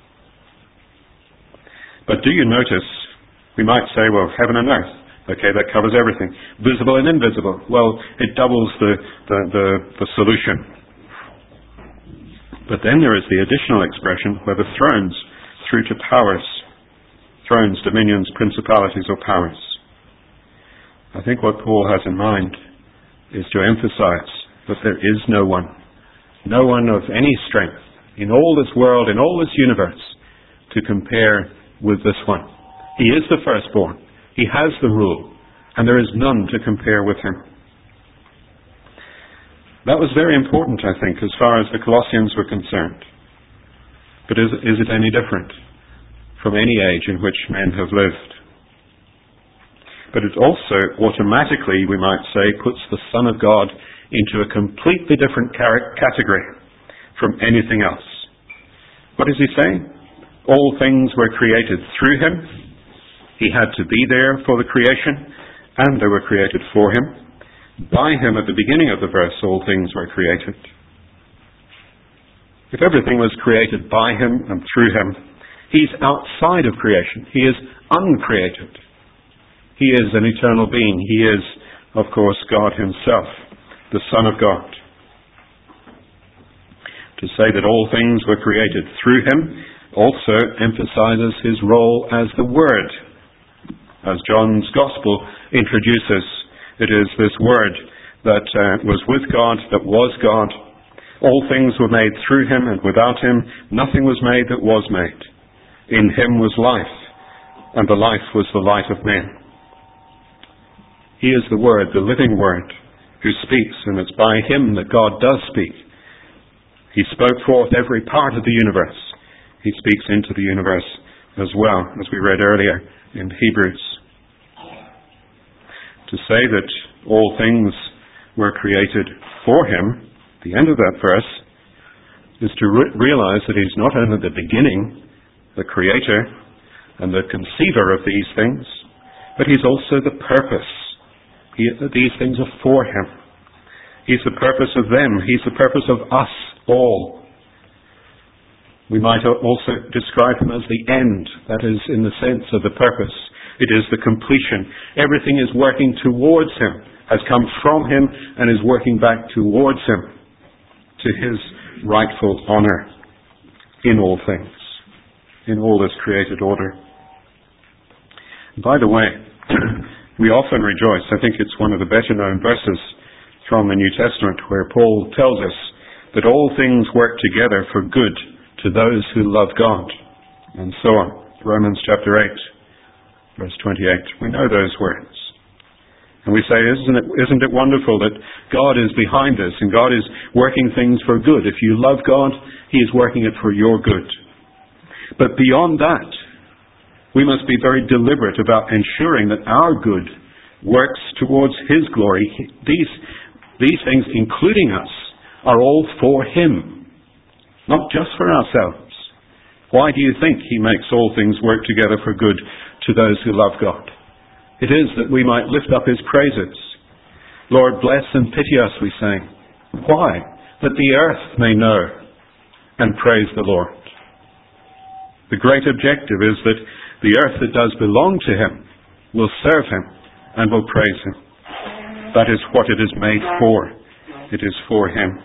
[SPEAKER 1] But do you notice, we might say, well, heaven and earth. Okay, that covers everything. Visible and invisible. Well, it doubles the, the, the, the solution. But then there is the additional expression, whether thrones through to powers. Thrones, dominions, principalities or powers. I think what Paul has in mind is to emphasize that there is no one, no one of any strength in all this world, in all this universe, to compare with this one. He is the firstborn. He has the rule, and there is none to compare with him. That was very important, I think, as far as the Colossians were concerned. But is, is it any different from any age in which men have lived? But it also automatically, we might say, puts the Son of God into a completely different category from anything else. What is he saying? All things were created through him. He had to be there for the creation, and they were created for him. By him, at the beginning of the verse, all things were created. If everything was created by him and through him, he's outside of creation. He is uncreated. He is an eternal being. He is, of course, God himself, the Son of God. To say that all things were created through him also emphasizes his role as the Word. As John's Gospel introduces, it is this Word that uh, was with God, that was God. All things were made through him, and without him nothing was made that was made. In him was life, and the life was the light of men. He is the Word, the living Word, who speaks, and it's by him that God does speak. He spoke forth every part of the universe. He speaks into the universe as well, as we read earlier in Hebrews. To say that all things were created for him, the end of that verse, is to re- realize that he's not only the beginning, the creator, and the conceiver of these things, but he's also the purpose. He, these things are for him. He's the purpose of them. He's the purpose of us all. We might also describe him as the end, that is, in the sense of the purpose. It is the completion. Everything is working towards him, has come from him, and is working back towards him, to his rightful honor in all things, in all this created order. By the way, we often rejoice, I think it's one of the better known verses from the New Testament, where Paul tells us that all things work together for good to those who love God, and so on. Romans chapter eight, verse twenty-eight. We know those words. And we say, isn't it, isn't it wonderful that God is behind us and God is working things for good? If you love God, he is working it for your good. But beyond that, we must be very deliberate about ensuring that our good works towards his glory. These, these things, including us, are all for him, not just for ourselves. Why do you think he makes all things work together for good to those who love God? It is that we might lift up his praises. Lord, bless and pity us, we sing. Why? That the earth may know and praise the Lord. The great objective is that the earth that does belong to him will serve him and will praise him. That is what it is made for. It is for him.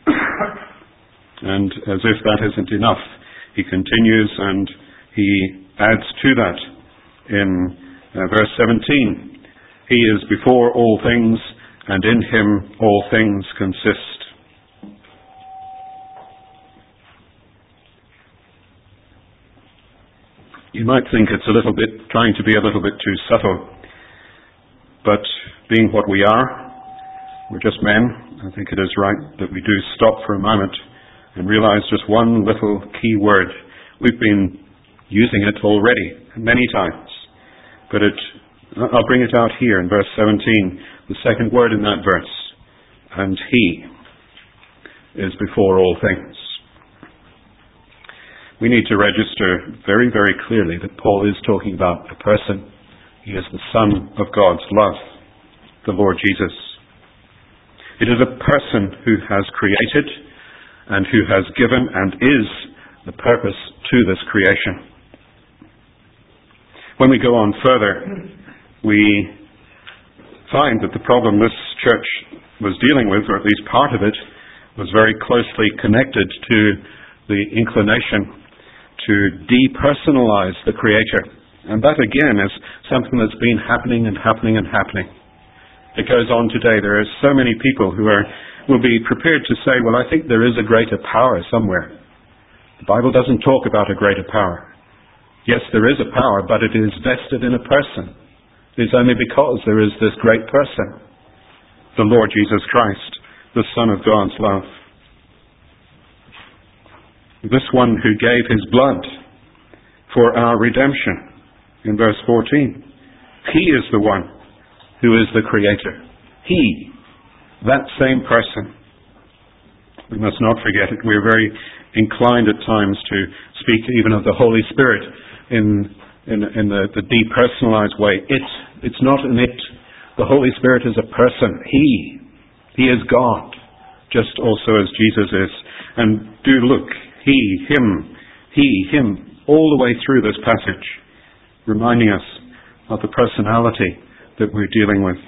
[SPEAKER 1] And as if that isn't enough, he continues and he adds to that in uh, verse seventeen. He is before all things, and in him all things consist. You might think it's a little bit, trying to be a little bit too subtle, but being what we are, we're just men, I think it is right that we do stop for a moment and realize just one little key word. We've been using it already many times, but it, I'll bring it out here in verse seventeen, the second word in that verse. And he is before all things. We need to register very, very clearly that Paul is talking about a person. He is the Son of God's love, the Lord Jesus. It is a person who has created and who has given and is the purpose to this creation. When we go on further, we find that the problem this church was dealing with, or at least part of it, was very closely connected to the inclination to depersonalize the Creator. And that again is something that's been happening and happening and happening. It goes on today. There are so many people who are will be prepared to say, well, I think there is a greater power somewhere. The Bible doesn't talk about a greater power. Yes, there is a power, but it is vested in a person. It is only because there is this great person, the Lord Jesus Christ, the Son of God's love. This one who gave his blood for our redemption, in verse fourteen. He is the one who is the Creator. He, that same person. We must not forget it. We're very inclined at times to speak even of the Holy Spirit in in, in the, the depersonalized way. It's, it's not an it. The Holy Spirit is a person. He, He is God, just also as Jesus is. And do look, He, Him, He, Him, all the way through this passage, reminding us of the personality that we're dealing with.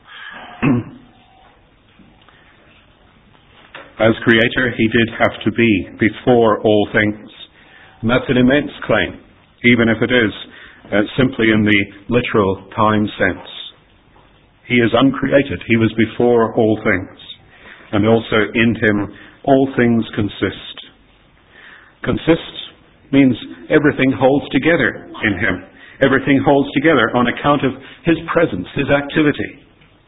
[SPEAKER 1] As Creator, He did have to be before all things. And that's an immense claim, even if it is uh, simply in the literal time sense. He is uncreated. He was before all things. And also in Him, all things consist. Consist means everything holds together in Him. Everything holds together on account of His presence, His activity.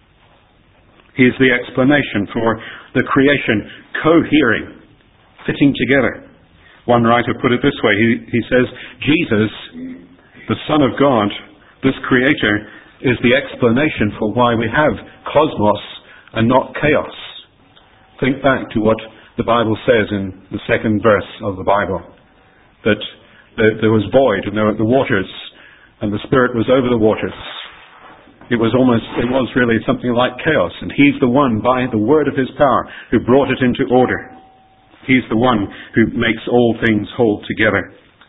[SPEAKER 1] He is the explanation for the creation cohering, fitting together. One writer put it this way. He, he says, Jesus, the Son of God, this Creator, is the explanation for why we have cosmos and not chaos. Think back to what the Bible says in the second verse of the Bible, that there, there was void and there were the waters, and the Spirit was over the waters. It was almost, it was really something like chaos, and He's the one, by the word of His power, who brought it into order. He's the one who makes all things hold together.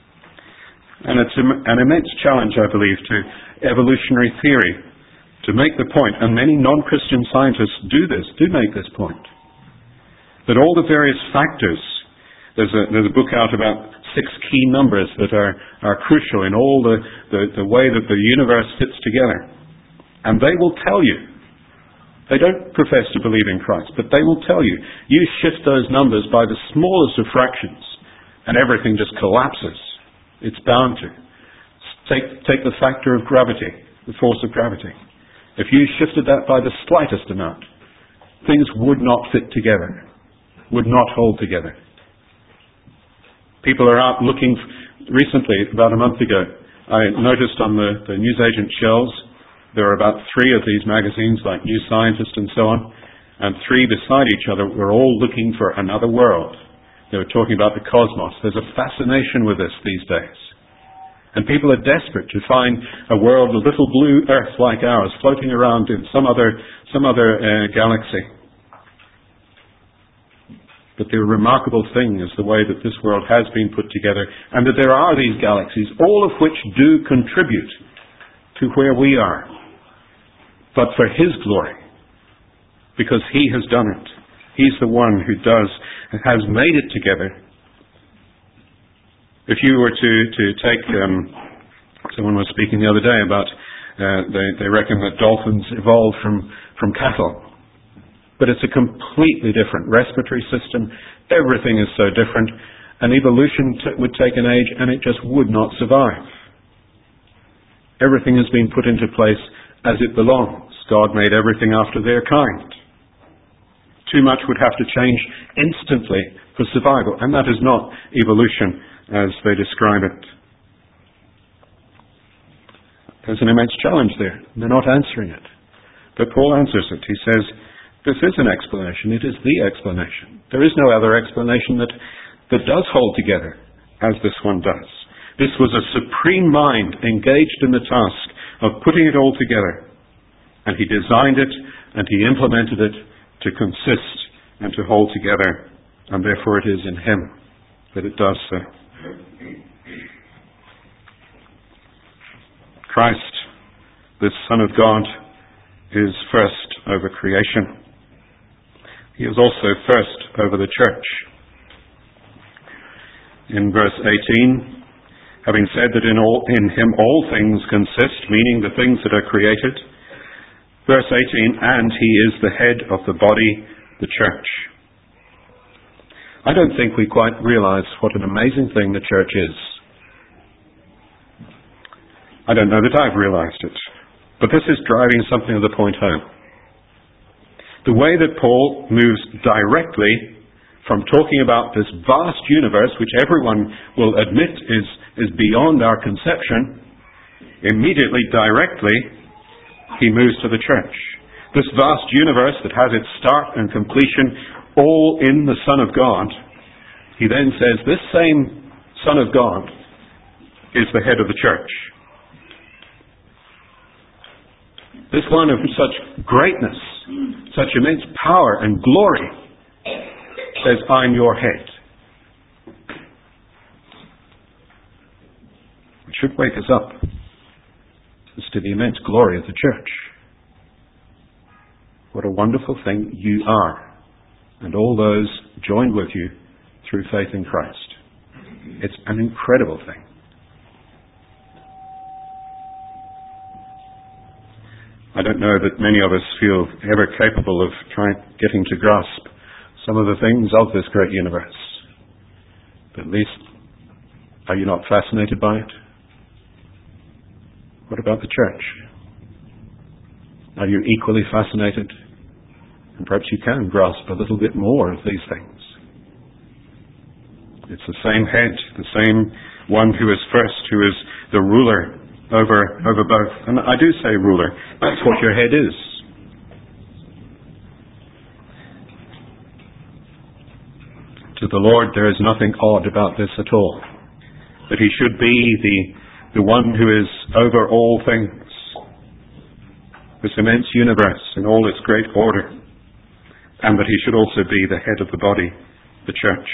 [SPEAKER 1] And it's an immense challenge, I believe, to evolutionary theory to make the point, and many non-Christian scientists do this, do make this point, that all the various factors, there's a, there's a book out about six key numbers that are, are crucial in all the, the, the way that the universe fits together. And they will tell you, they don't profess to believe in Christ, but they will tell you, you shift those numbers by the smallest of fractions, and everything just collapses. It's bound to. Take, take the factor of gravity, the force of gravity. If you shifted that by the slightest amount, things would not fit together, would not hold together. People are out looking, recently, about a month ago, I noticed on the, the newsagent shelves, there are about three of these magazines, like New Scientist and so on, and three beside each other were all looking for another world. They were talking about the cosmos. There's a fascination with this these days. And people are desperate to find a world, a little blue Earth like ours, floating around in some other, some other uh, galaxy. But the remarkable thing is the way that this world has been put together, and that there are these galaxies, all of which do contribute to where we are, but for His glory, because He has done it. He's the one who does and has made it together. If you were to, to take, um, someone was speaking the other day about, uh, they, they reckon that dolphins evolved from, from cattle. But it's a completely different respiratory system. Everything is so different. And evolution t- would take an age and it just would not survive. Everything has been put into place as it belongs. God made everything after their kind. Too much would have to change instantly for survival, and that is not evolution as they describe it. There's an immense challenge there. They're not answering it. But Paul answers it. He says, this is an explanation. It is the explanation. There is no other explanation that, that does hold together as this one does. This was a supreme mind engaged in the task of putting it all together. And He designed it and He implemented it to consist and to hold together. And therefore it is in Him that it does so. Christ, this Son of God, is first over creation. He is also first over the church. In verse eighteen, having said that in, all, in Him all things consist, meaning the things that are created. Verse eighteen, and He is the head of the body, the church. I don't think we quite realize what an amazing thing the church is. I don't know that I've realized it, but this is driving something of the point home. The way that Paul moves directly from talking about this vast universe, which everyone will admit is, is beyond our conception, immediately, directly, he moves to the church. This vast universe that has its start and completion all in the Son of God, he then says this same Son of God is the head of the church. this one of such greatness, such immense power and glory, says, I'm your head. It should wake us up as to the immense glory of the church. What a wonderful thing you are, and all those joined with you through faith in Christ. It's an incredible thing. I don't know that many of us feel ever capable of trying, getting to grasp some of the things of this great universe. But at least, are you not fascinated by it? What about the church? Are you equally fascinated? And perhaps you can grasp a little bit more of these things. It's the same head, the same one who is first, who is the ruler over over both. And I do say ruler. That's what your head is. To the Lord, there is nothing odd about this at all. That he should be the, the one who is over all things. This immense universe in all its great order. And that he should also be the head of the body, the church.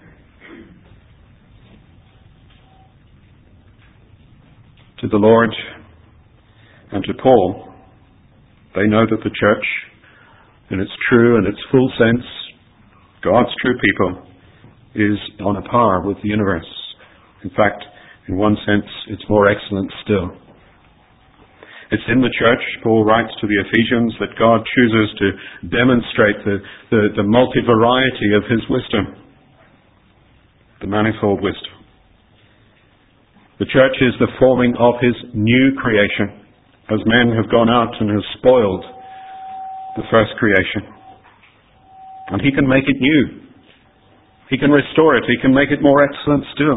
[SPEAKER 1] To the Lord and to Paul, they know that the church, in its true and its full sense, God's true people, is on a par with the universe. In fact, in one sense, it's more excellent still. It's in the church, Paul writes to the Ephesians, that God chooses to demonstrate the, the, the multi-variety of his wisdom, the manifold wisdom. The church is the forming of his new creation, as men have gone out and have spoiled the first creation. And he can make it new. He can restore it. He can make it more excellent still.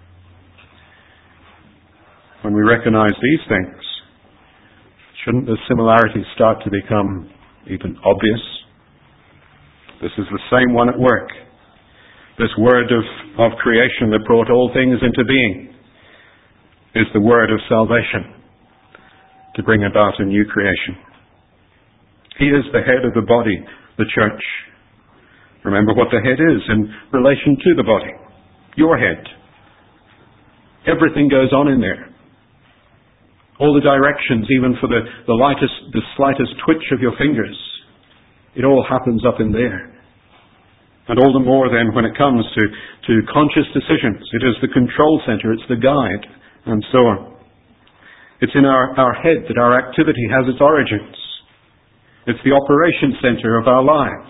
[SPEAKER 1] When we recognize these things, shouldn't the similarities start to become even obvious? This is the same one at work. This word of, of creation that brought all things into being is the word of salvation to bring about a new creation. He is the head of the body, the church. Remember what the head is in relation to the body. Your head. Everything goes on in there. All the directions, even for the, the lightest, the slightest twitch of your fingers, it all happens up in there. And all the more then when it comes to, to conscious decisions, it is the control center, it's the guide, and so on. It's in our, our head that our activity has its origins. It's the operation center of our lives.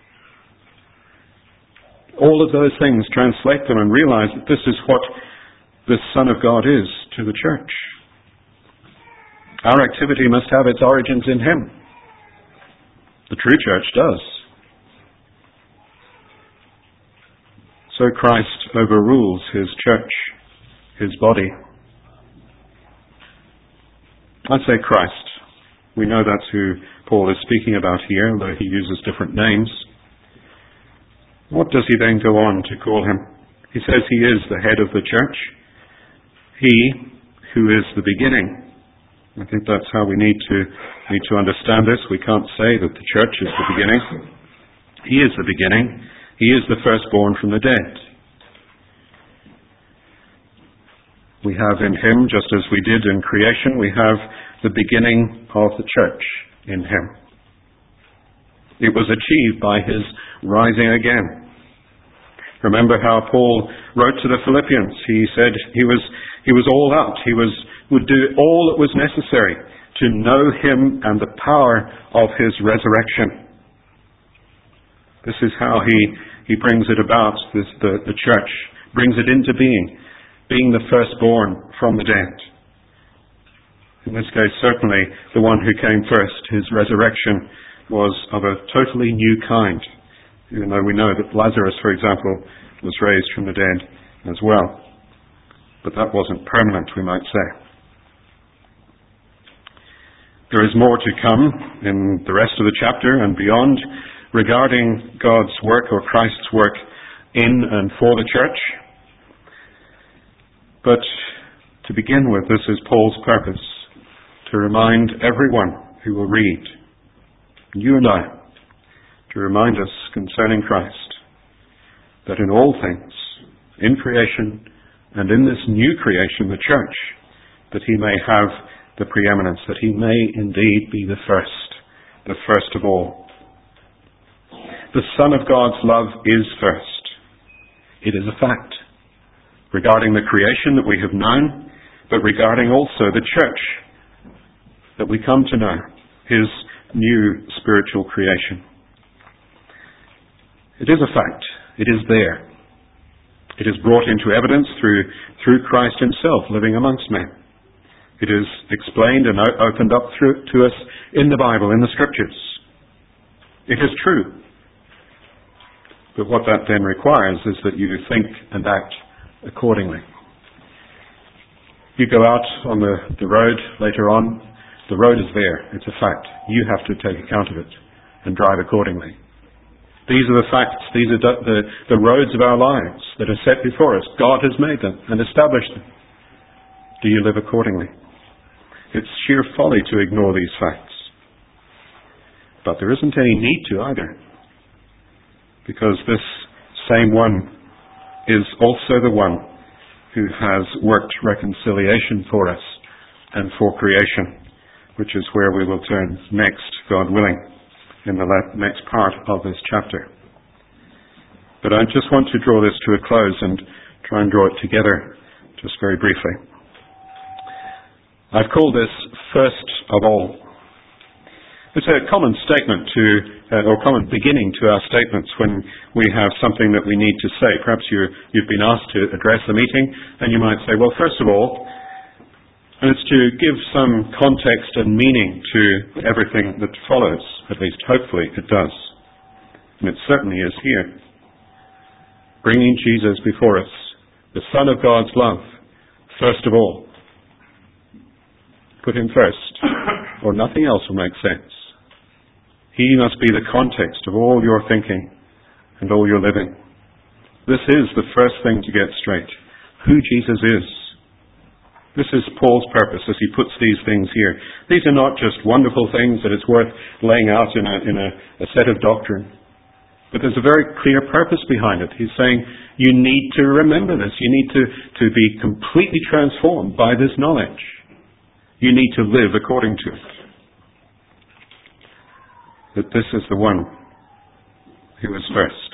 [SPEAKER 1] All of those things, translate them and realize that this is what the Son of God is to the church. Our activity must have its origins in him. The true church does. So Christ overrules his church, his body. I say Christ. We know that's who Paul is speaking about here, though he uses different names. What does he then go on to call him? He says he is the head of the church. He who is the beginning. I think that's how we need to need to understand this. We can't say that the church is the beginning. He is the beginning. He is the firstborn from the dead. We have in him, just as we did in creation, we have the beginning of the church in him. It was achieved by his rising again. Remember how Paul wrote to the Philippians. He said he was he was all out. He was would do all that was necessary to know him and the power of his resurrection. This is how he, he brings it about, this, the, the church, brings it into being, being the firstborn from the dead. In this case, certainly the one who came first, his resurrection was of a totally new kind, even though we know that Lazarus, for example, was raised from the dead as well. But that wasn't permanent, we might say. There is more to come in the rest of the chapter and beyond regarding God's work or Christ's work in and for the church. But to begin with, this is Paul's purpose, to remind everyone who will read, you and I, to remind us concerning Christ, that in all things, in creation and in this new creation, the church, that he may have the preeminence, that he may indeed be the first, the first of all. The Son of God's love is first. It is a fact regarding the creation that we have known, but regarding also the church that we come to know, his new spiritual creation. It is a fact. It is there. It is brought into evidence through, through Christ himself living amongst men. It is explained and opened up through, to us in the Bible, in the Scriptures. It is true. But what that then requires is that you think and act accordingly. You go out on the, the road later on, the road is there. It's a fact. You have to take account of it and drive accordingly. These are the facts. These are the, the, the roads of our lives that are set before us. God has made them and established them. Do you live accordingly? It's sheer folly to ignore these facts. But there isn't any need to either. Because this same one is also the one who has worked reconciliation for us and for creation, which is where we will turn next, God willing, in the next part of this chapter. But I just want to draw this to a close and try and draw it together just very briefly. I've called this first of all. It's a common statement to, uh, or common beginning to our statements when we have something that we need to say. Perhaps you, you've been asked to address the meeting, and you might say, well, first of all, and it's to give some context and meaning to everything that follows. At least, hopefully, it does. And it certainly is here. Bringing Jesus before us, the Son of God's love, first of all. Put him first, or nothing else will make sense. He must be the context of all your thinking and all your living. This is the first thing to get straight. Who Jesus is. This is Paul's purpose as he puts these things here. These are not just wonderful things that it's worth laying out in a, in a, a set of doctrine. But there's a very clear purpose behind it. He's saying you need to remember this. You need to, to be completely transformed by this knowledge. You need to live according to it. That this is the one who is first.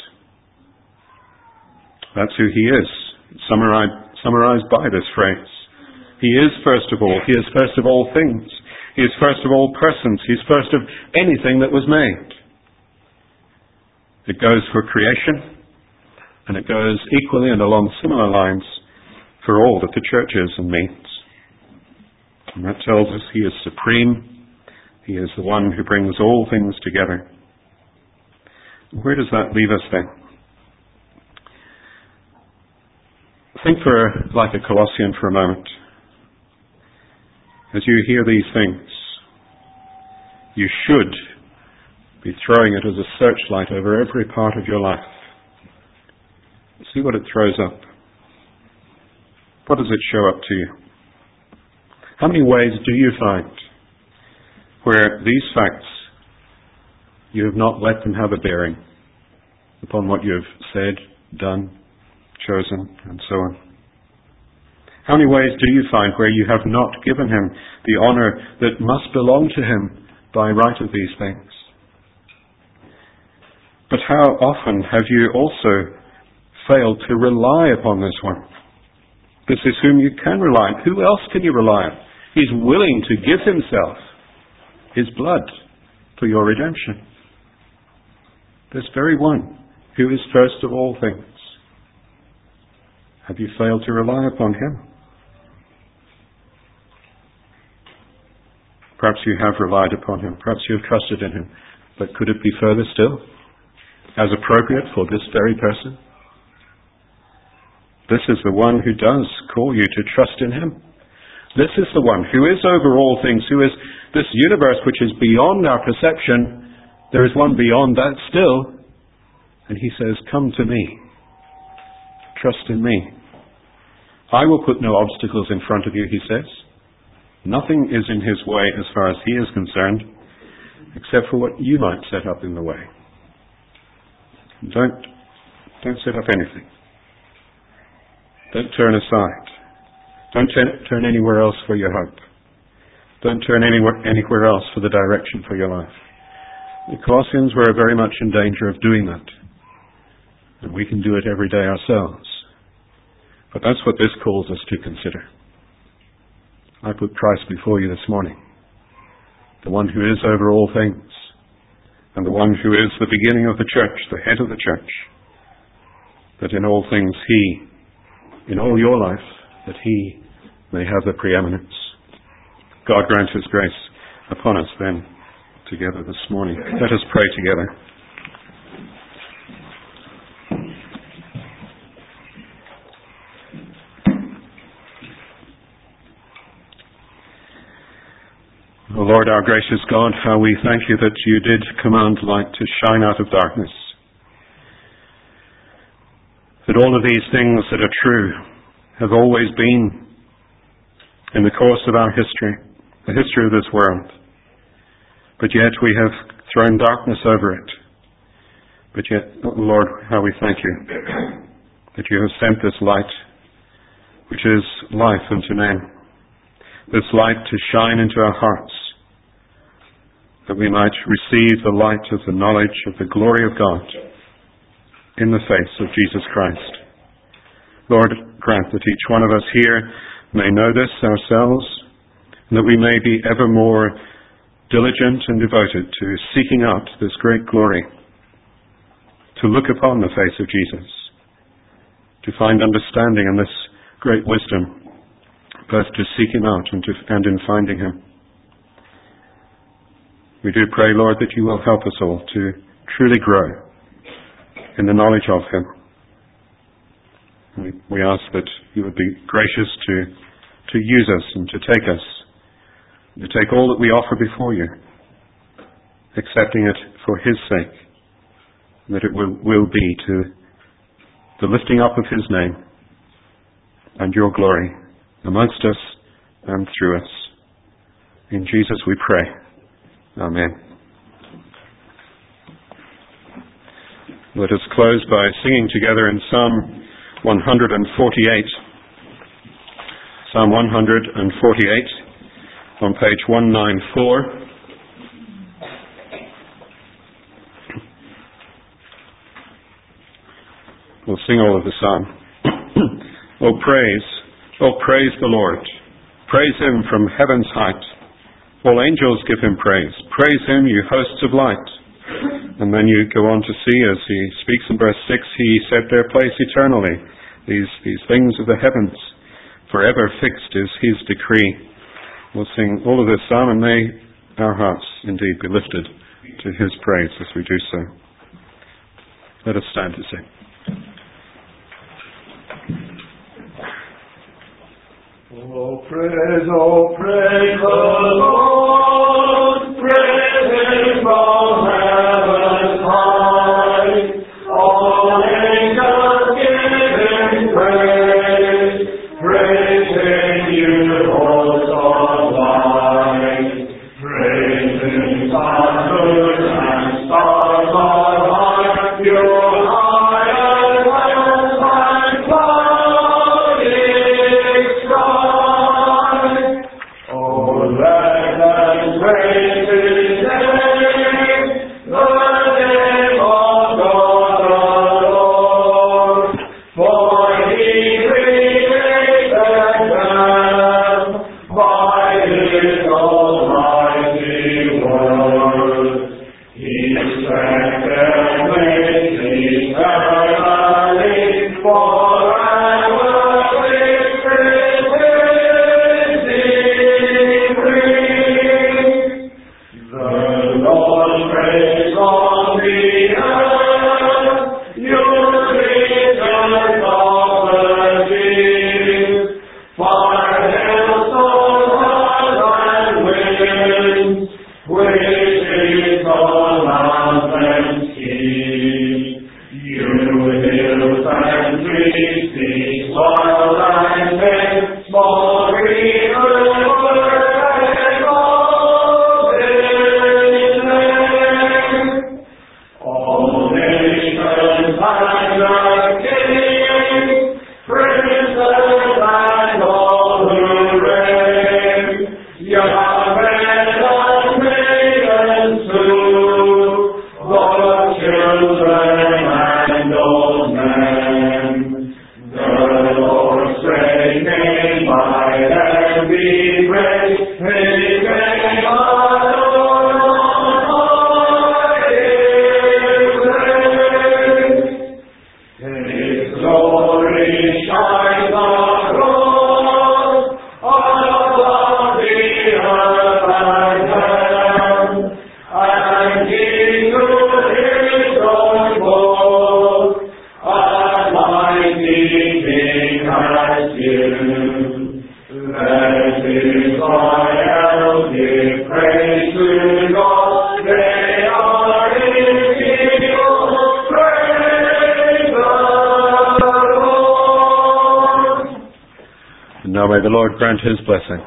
[SPEAKER 1] That's who he is. Summarized, summarized by this phrase. He is first of all. He is first of all things. He is first of all persons. He is first of anything that was made. It goes for creation, and it goes equally and along similar lines for all that the church is and means. And that tells us he is supreme. He is the one who brings all things together. Where does that leave us then? Think for like a Colossian for a moment. As you hear these things, you should be throwing it as a searchlight over every part of your life. See what it throws up. What does it show up to you? How many ways do you find where these facts, you have not let them have a bearing upon what you have said, done, chosen, and so on? How many ways do you find where you have not given him the honor that must belong to him by right of these things? But how often have you also failed to rely upon this one? This is whom you can rely on. Who else can you rely on? He's willing to give himself, his blood, for your redemption. This very one who is first of all things. Have you failed to rely upon him? Perhaps you have relied upon him. Perhaps you have trusted in him. But could it be further still? As appropriate for this very person? This is the one who does call you to trust in him. This is the one who is over all things, who is this universe which is beyond our perception. There is one beyond that still. And he says, come to me. Trust in me. I will put no obstacles in front of you, he says. Nothing is in his way as far as he is concerned. except for what you might set up in the way. Don't, don't set up anything. Don't turn aside. Don't turn, turn anywhere else for your hope. Don't turn anywhere, anywhere else for the direction for your life. The Colossians were very much in danger of doing that. And we can do it every day ourselves. But that's what this calls us to consider. I put Christ before you this morning, the one who is over all things, and the one who is the beginning of the church, the head of the church, that in all things he, in all your life, that he may have the preeminence. God grant his grace upon us then together this morning. Let us pray together. O Lord, our gracious God, how we thank you that you did command light to shine out of darkness. That all of these things that are true have always been in the course of our history, the history of this world. But yet we have thrown darkness over it. But yet, Lord, how we thank you that you have sent this light, which is life unto men. This light to shine into our hearts, that we might receive the light of the knowledge of the glory of God in the face of Jesus Christ. Lord, grant that each one of us here may know this ourselves, and that we may be ever more diligent and devoted to seeking out this great glory, to look upon the face of Jesus, to find understanding in this great wisdom, both to seek him out and, to, and in finding him. We do pray, Lord, that you will help us all to truly grow in the knowledge of him. We, we ask that you would be gracious to, to use us and to take us, to take all that we offer before you, accepting it for his sake, that it will, will be to the lifting up of his name and your glory amongst us and through us. In Jesus we pray. Amen. Let us close by singing together in Psalm one forty-eight. Psalm one forty-eight on page one ninety-four. We'll sing all of the psalm. Oh praise, oh praise the Lord. Praise him from heaven's height. All angels give him praise. Praise him, you hosts of light. And then you go on to see, as he speaks in verse six, he set their place eternally. These, these things of the heavens, forever fixed is his decree. We'll sing all of this psalm, and may our hearts indeed be lifted to his praise as we do so. Let us stand to sing.
[SPEAKER 2] Oh, praise, oh, praise the Lord, praise him from heaven's height. All angels give him praise, praise him, you hosts of light. Praise him, thunders and stars of light, your high and wild and cloudy sky. Oh, let them praise his name, the name of God the Lord, for he created them by his almighty word. He set them in Israel, give praise to God. They are His people. Praise the Lord.
[SPEAKER 1] And now may the Lord grant His blessing.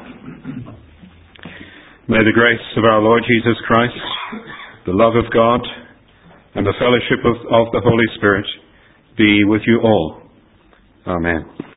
[SPEAKER 1] May the grace of our Lord Jesus Christ, the love of God, and the fellowship of, of the Holy Spirit be with you all. Amen.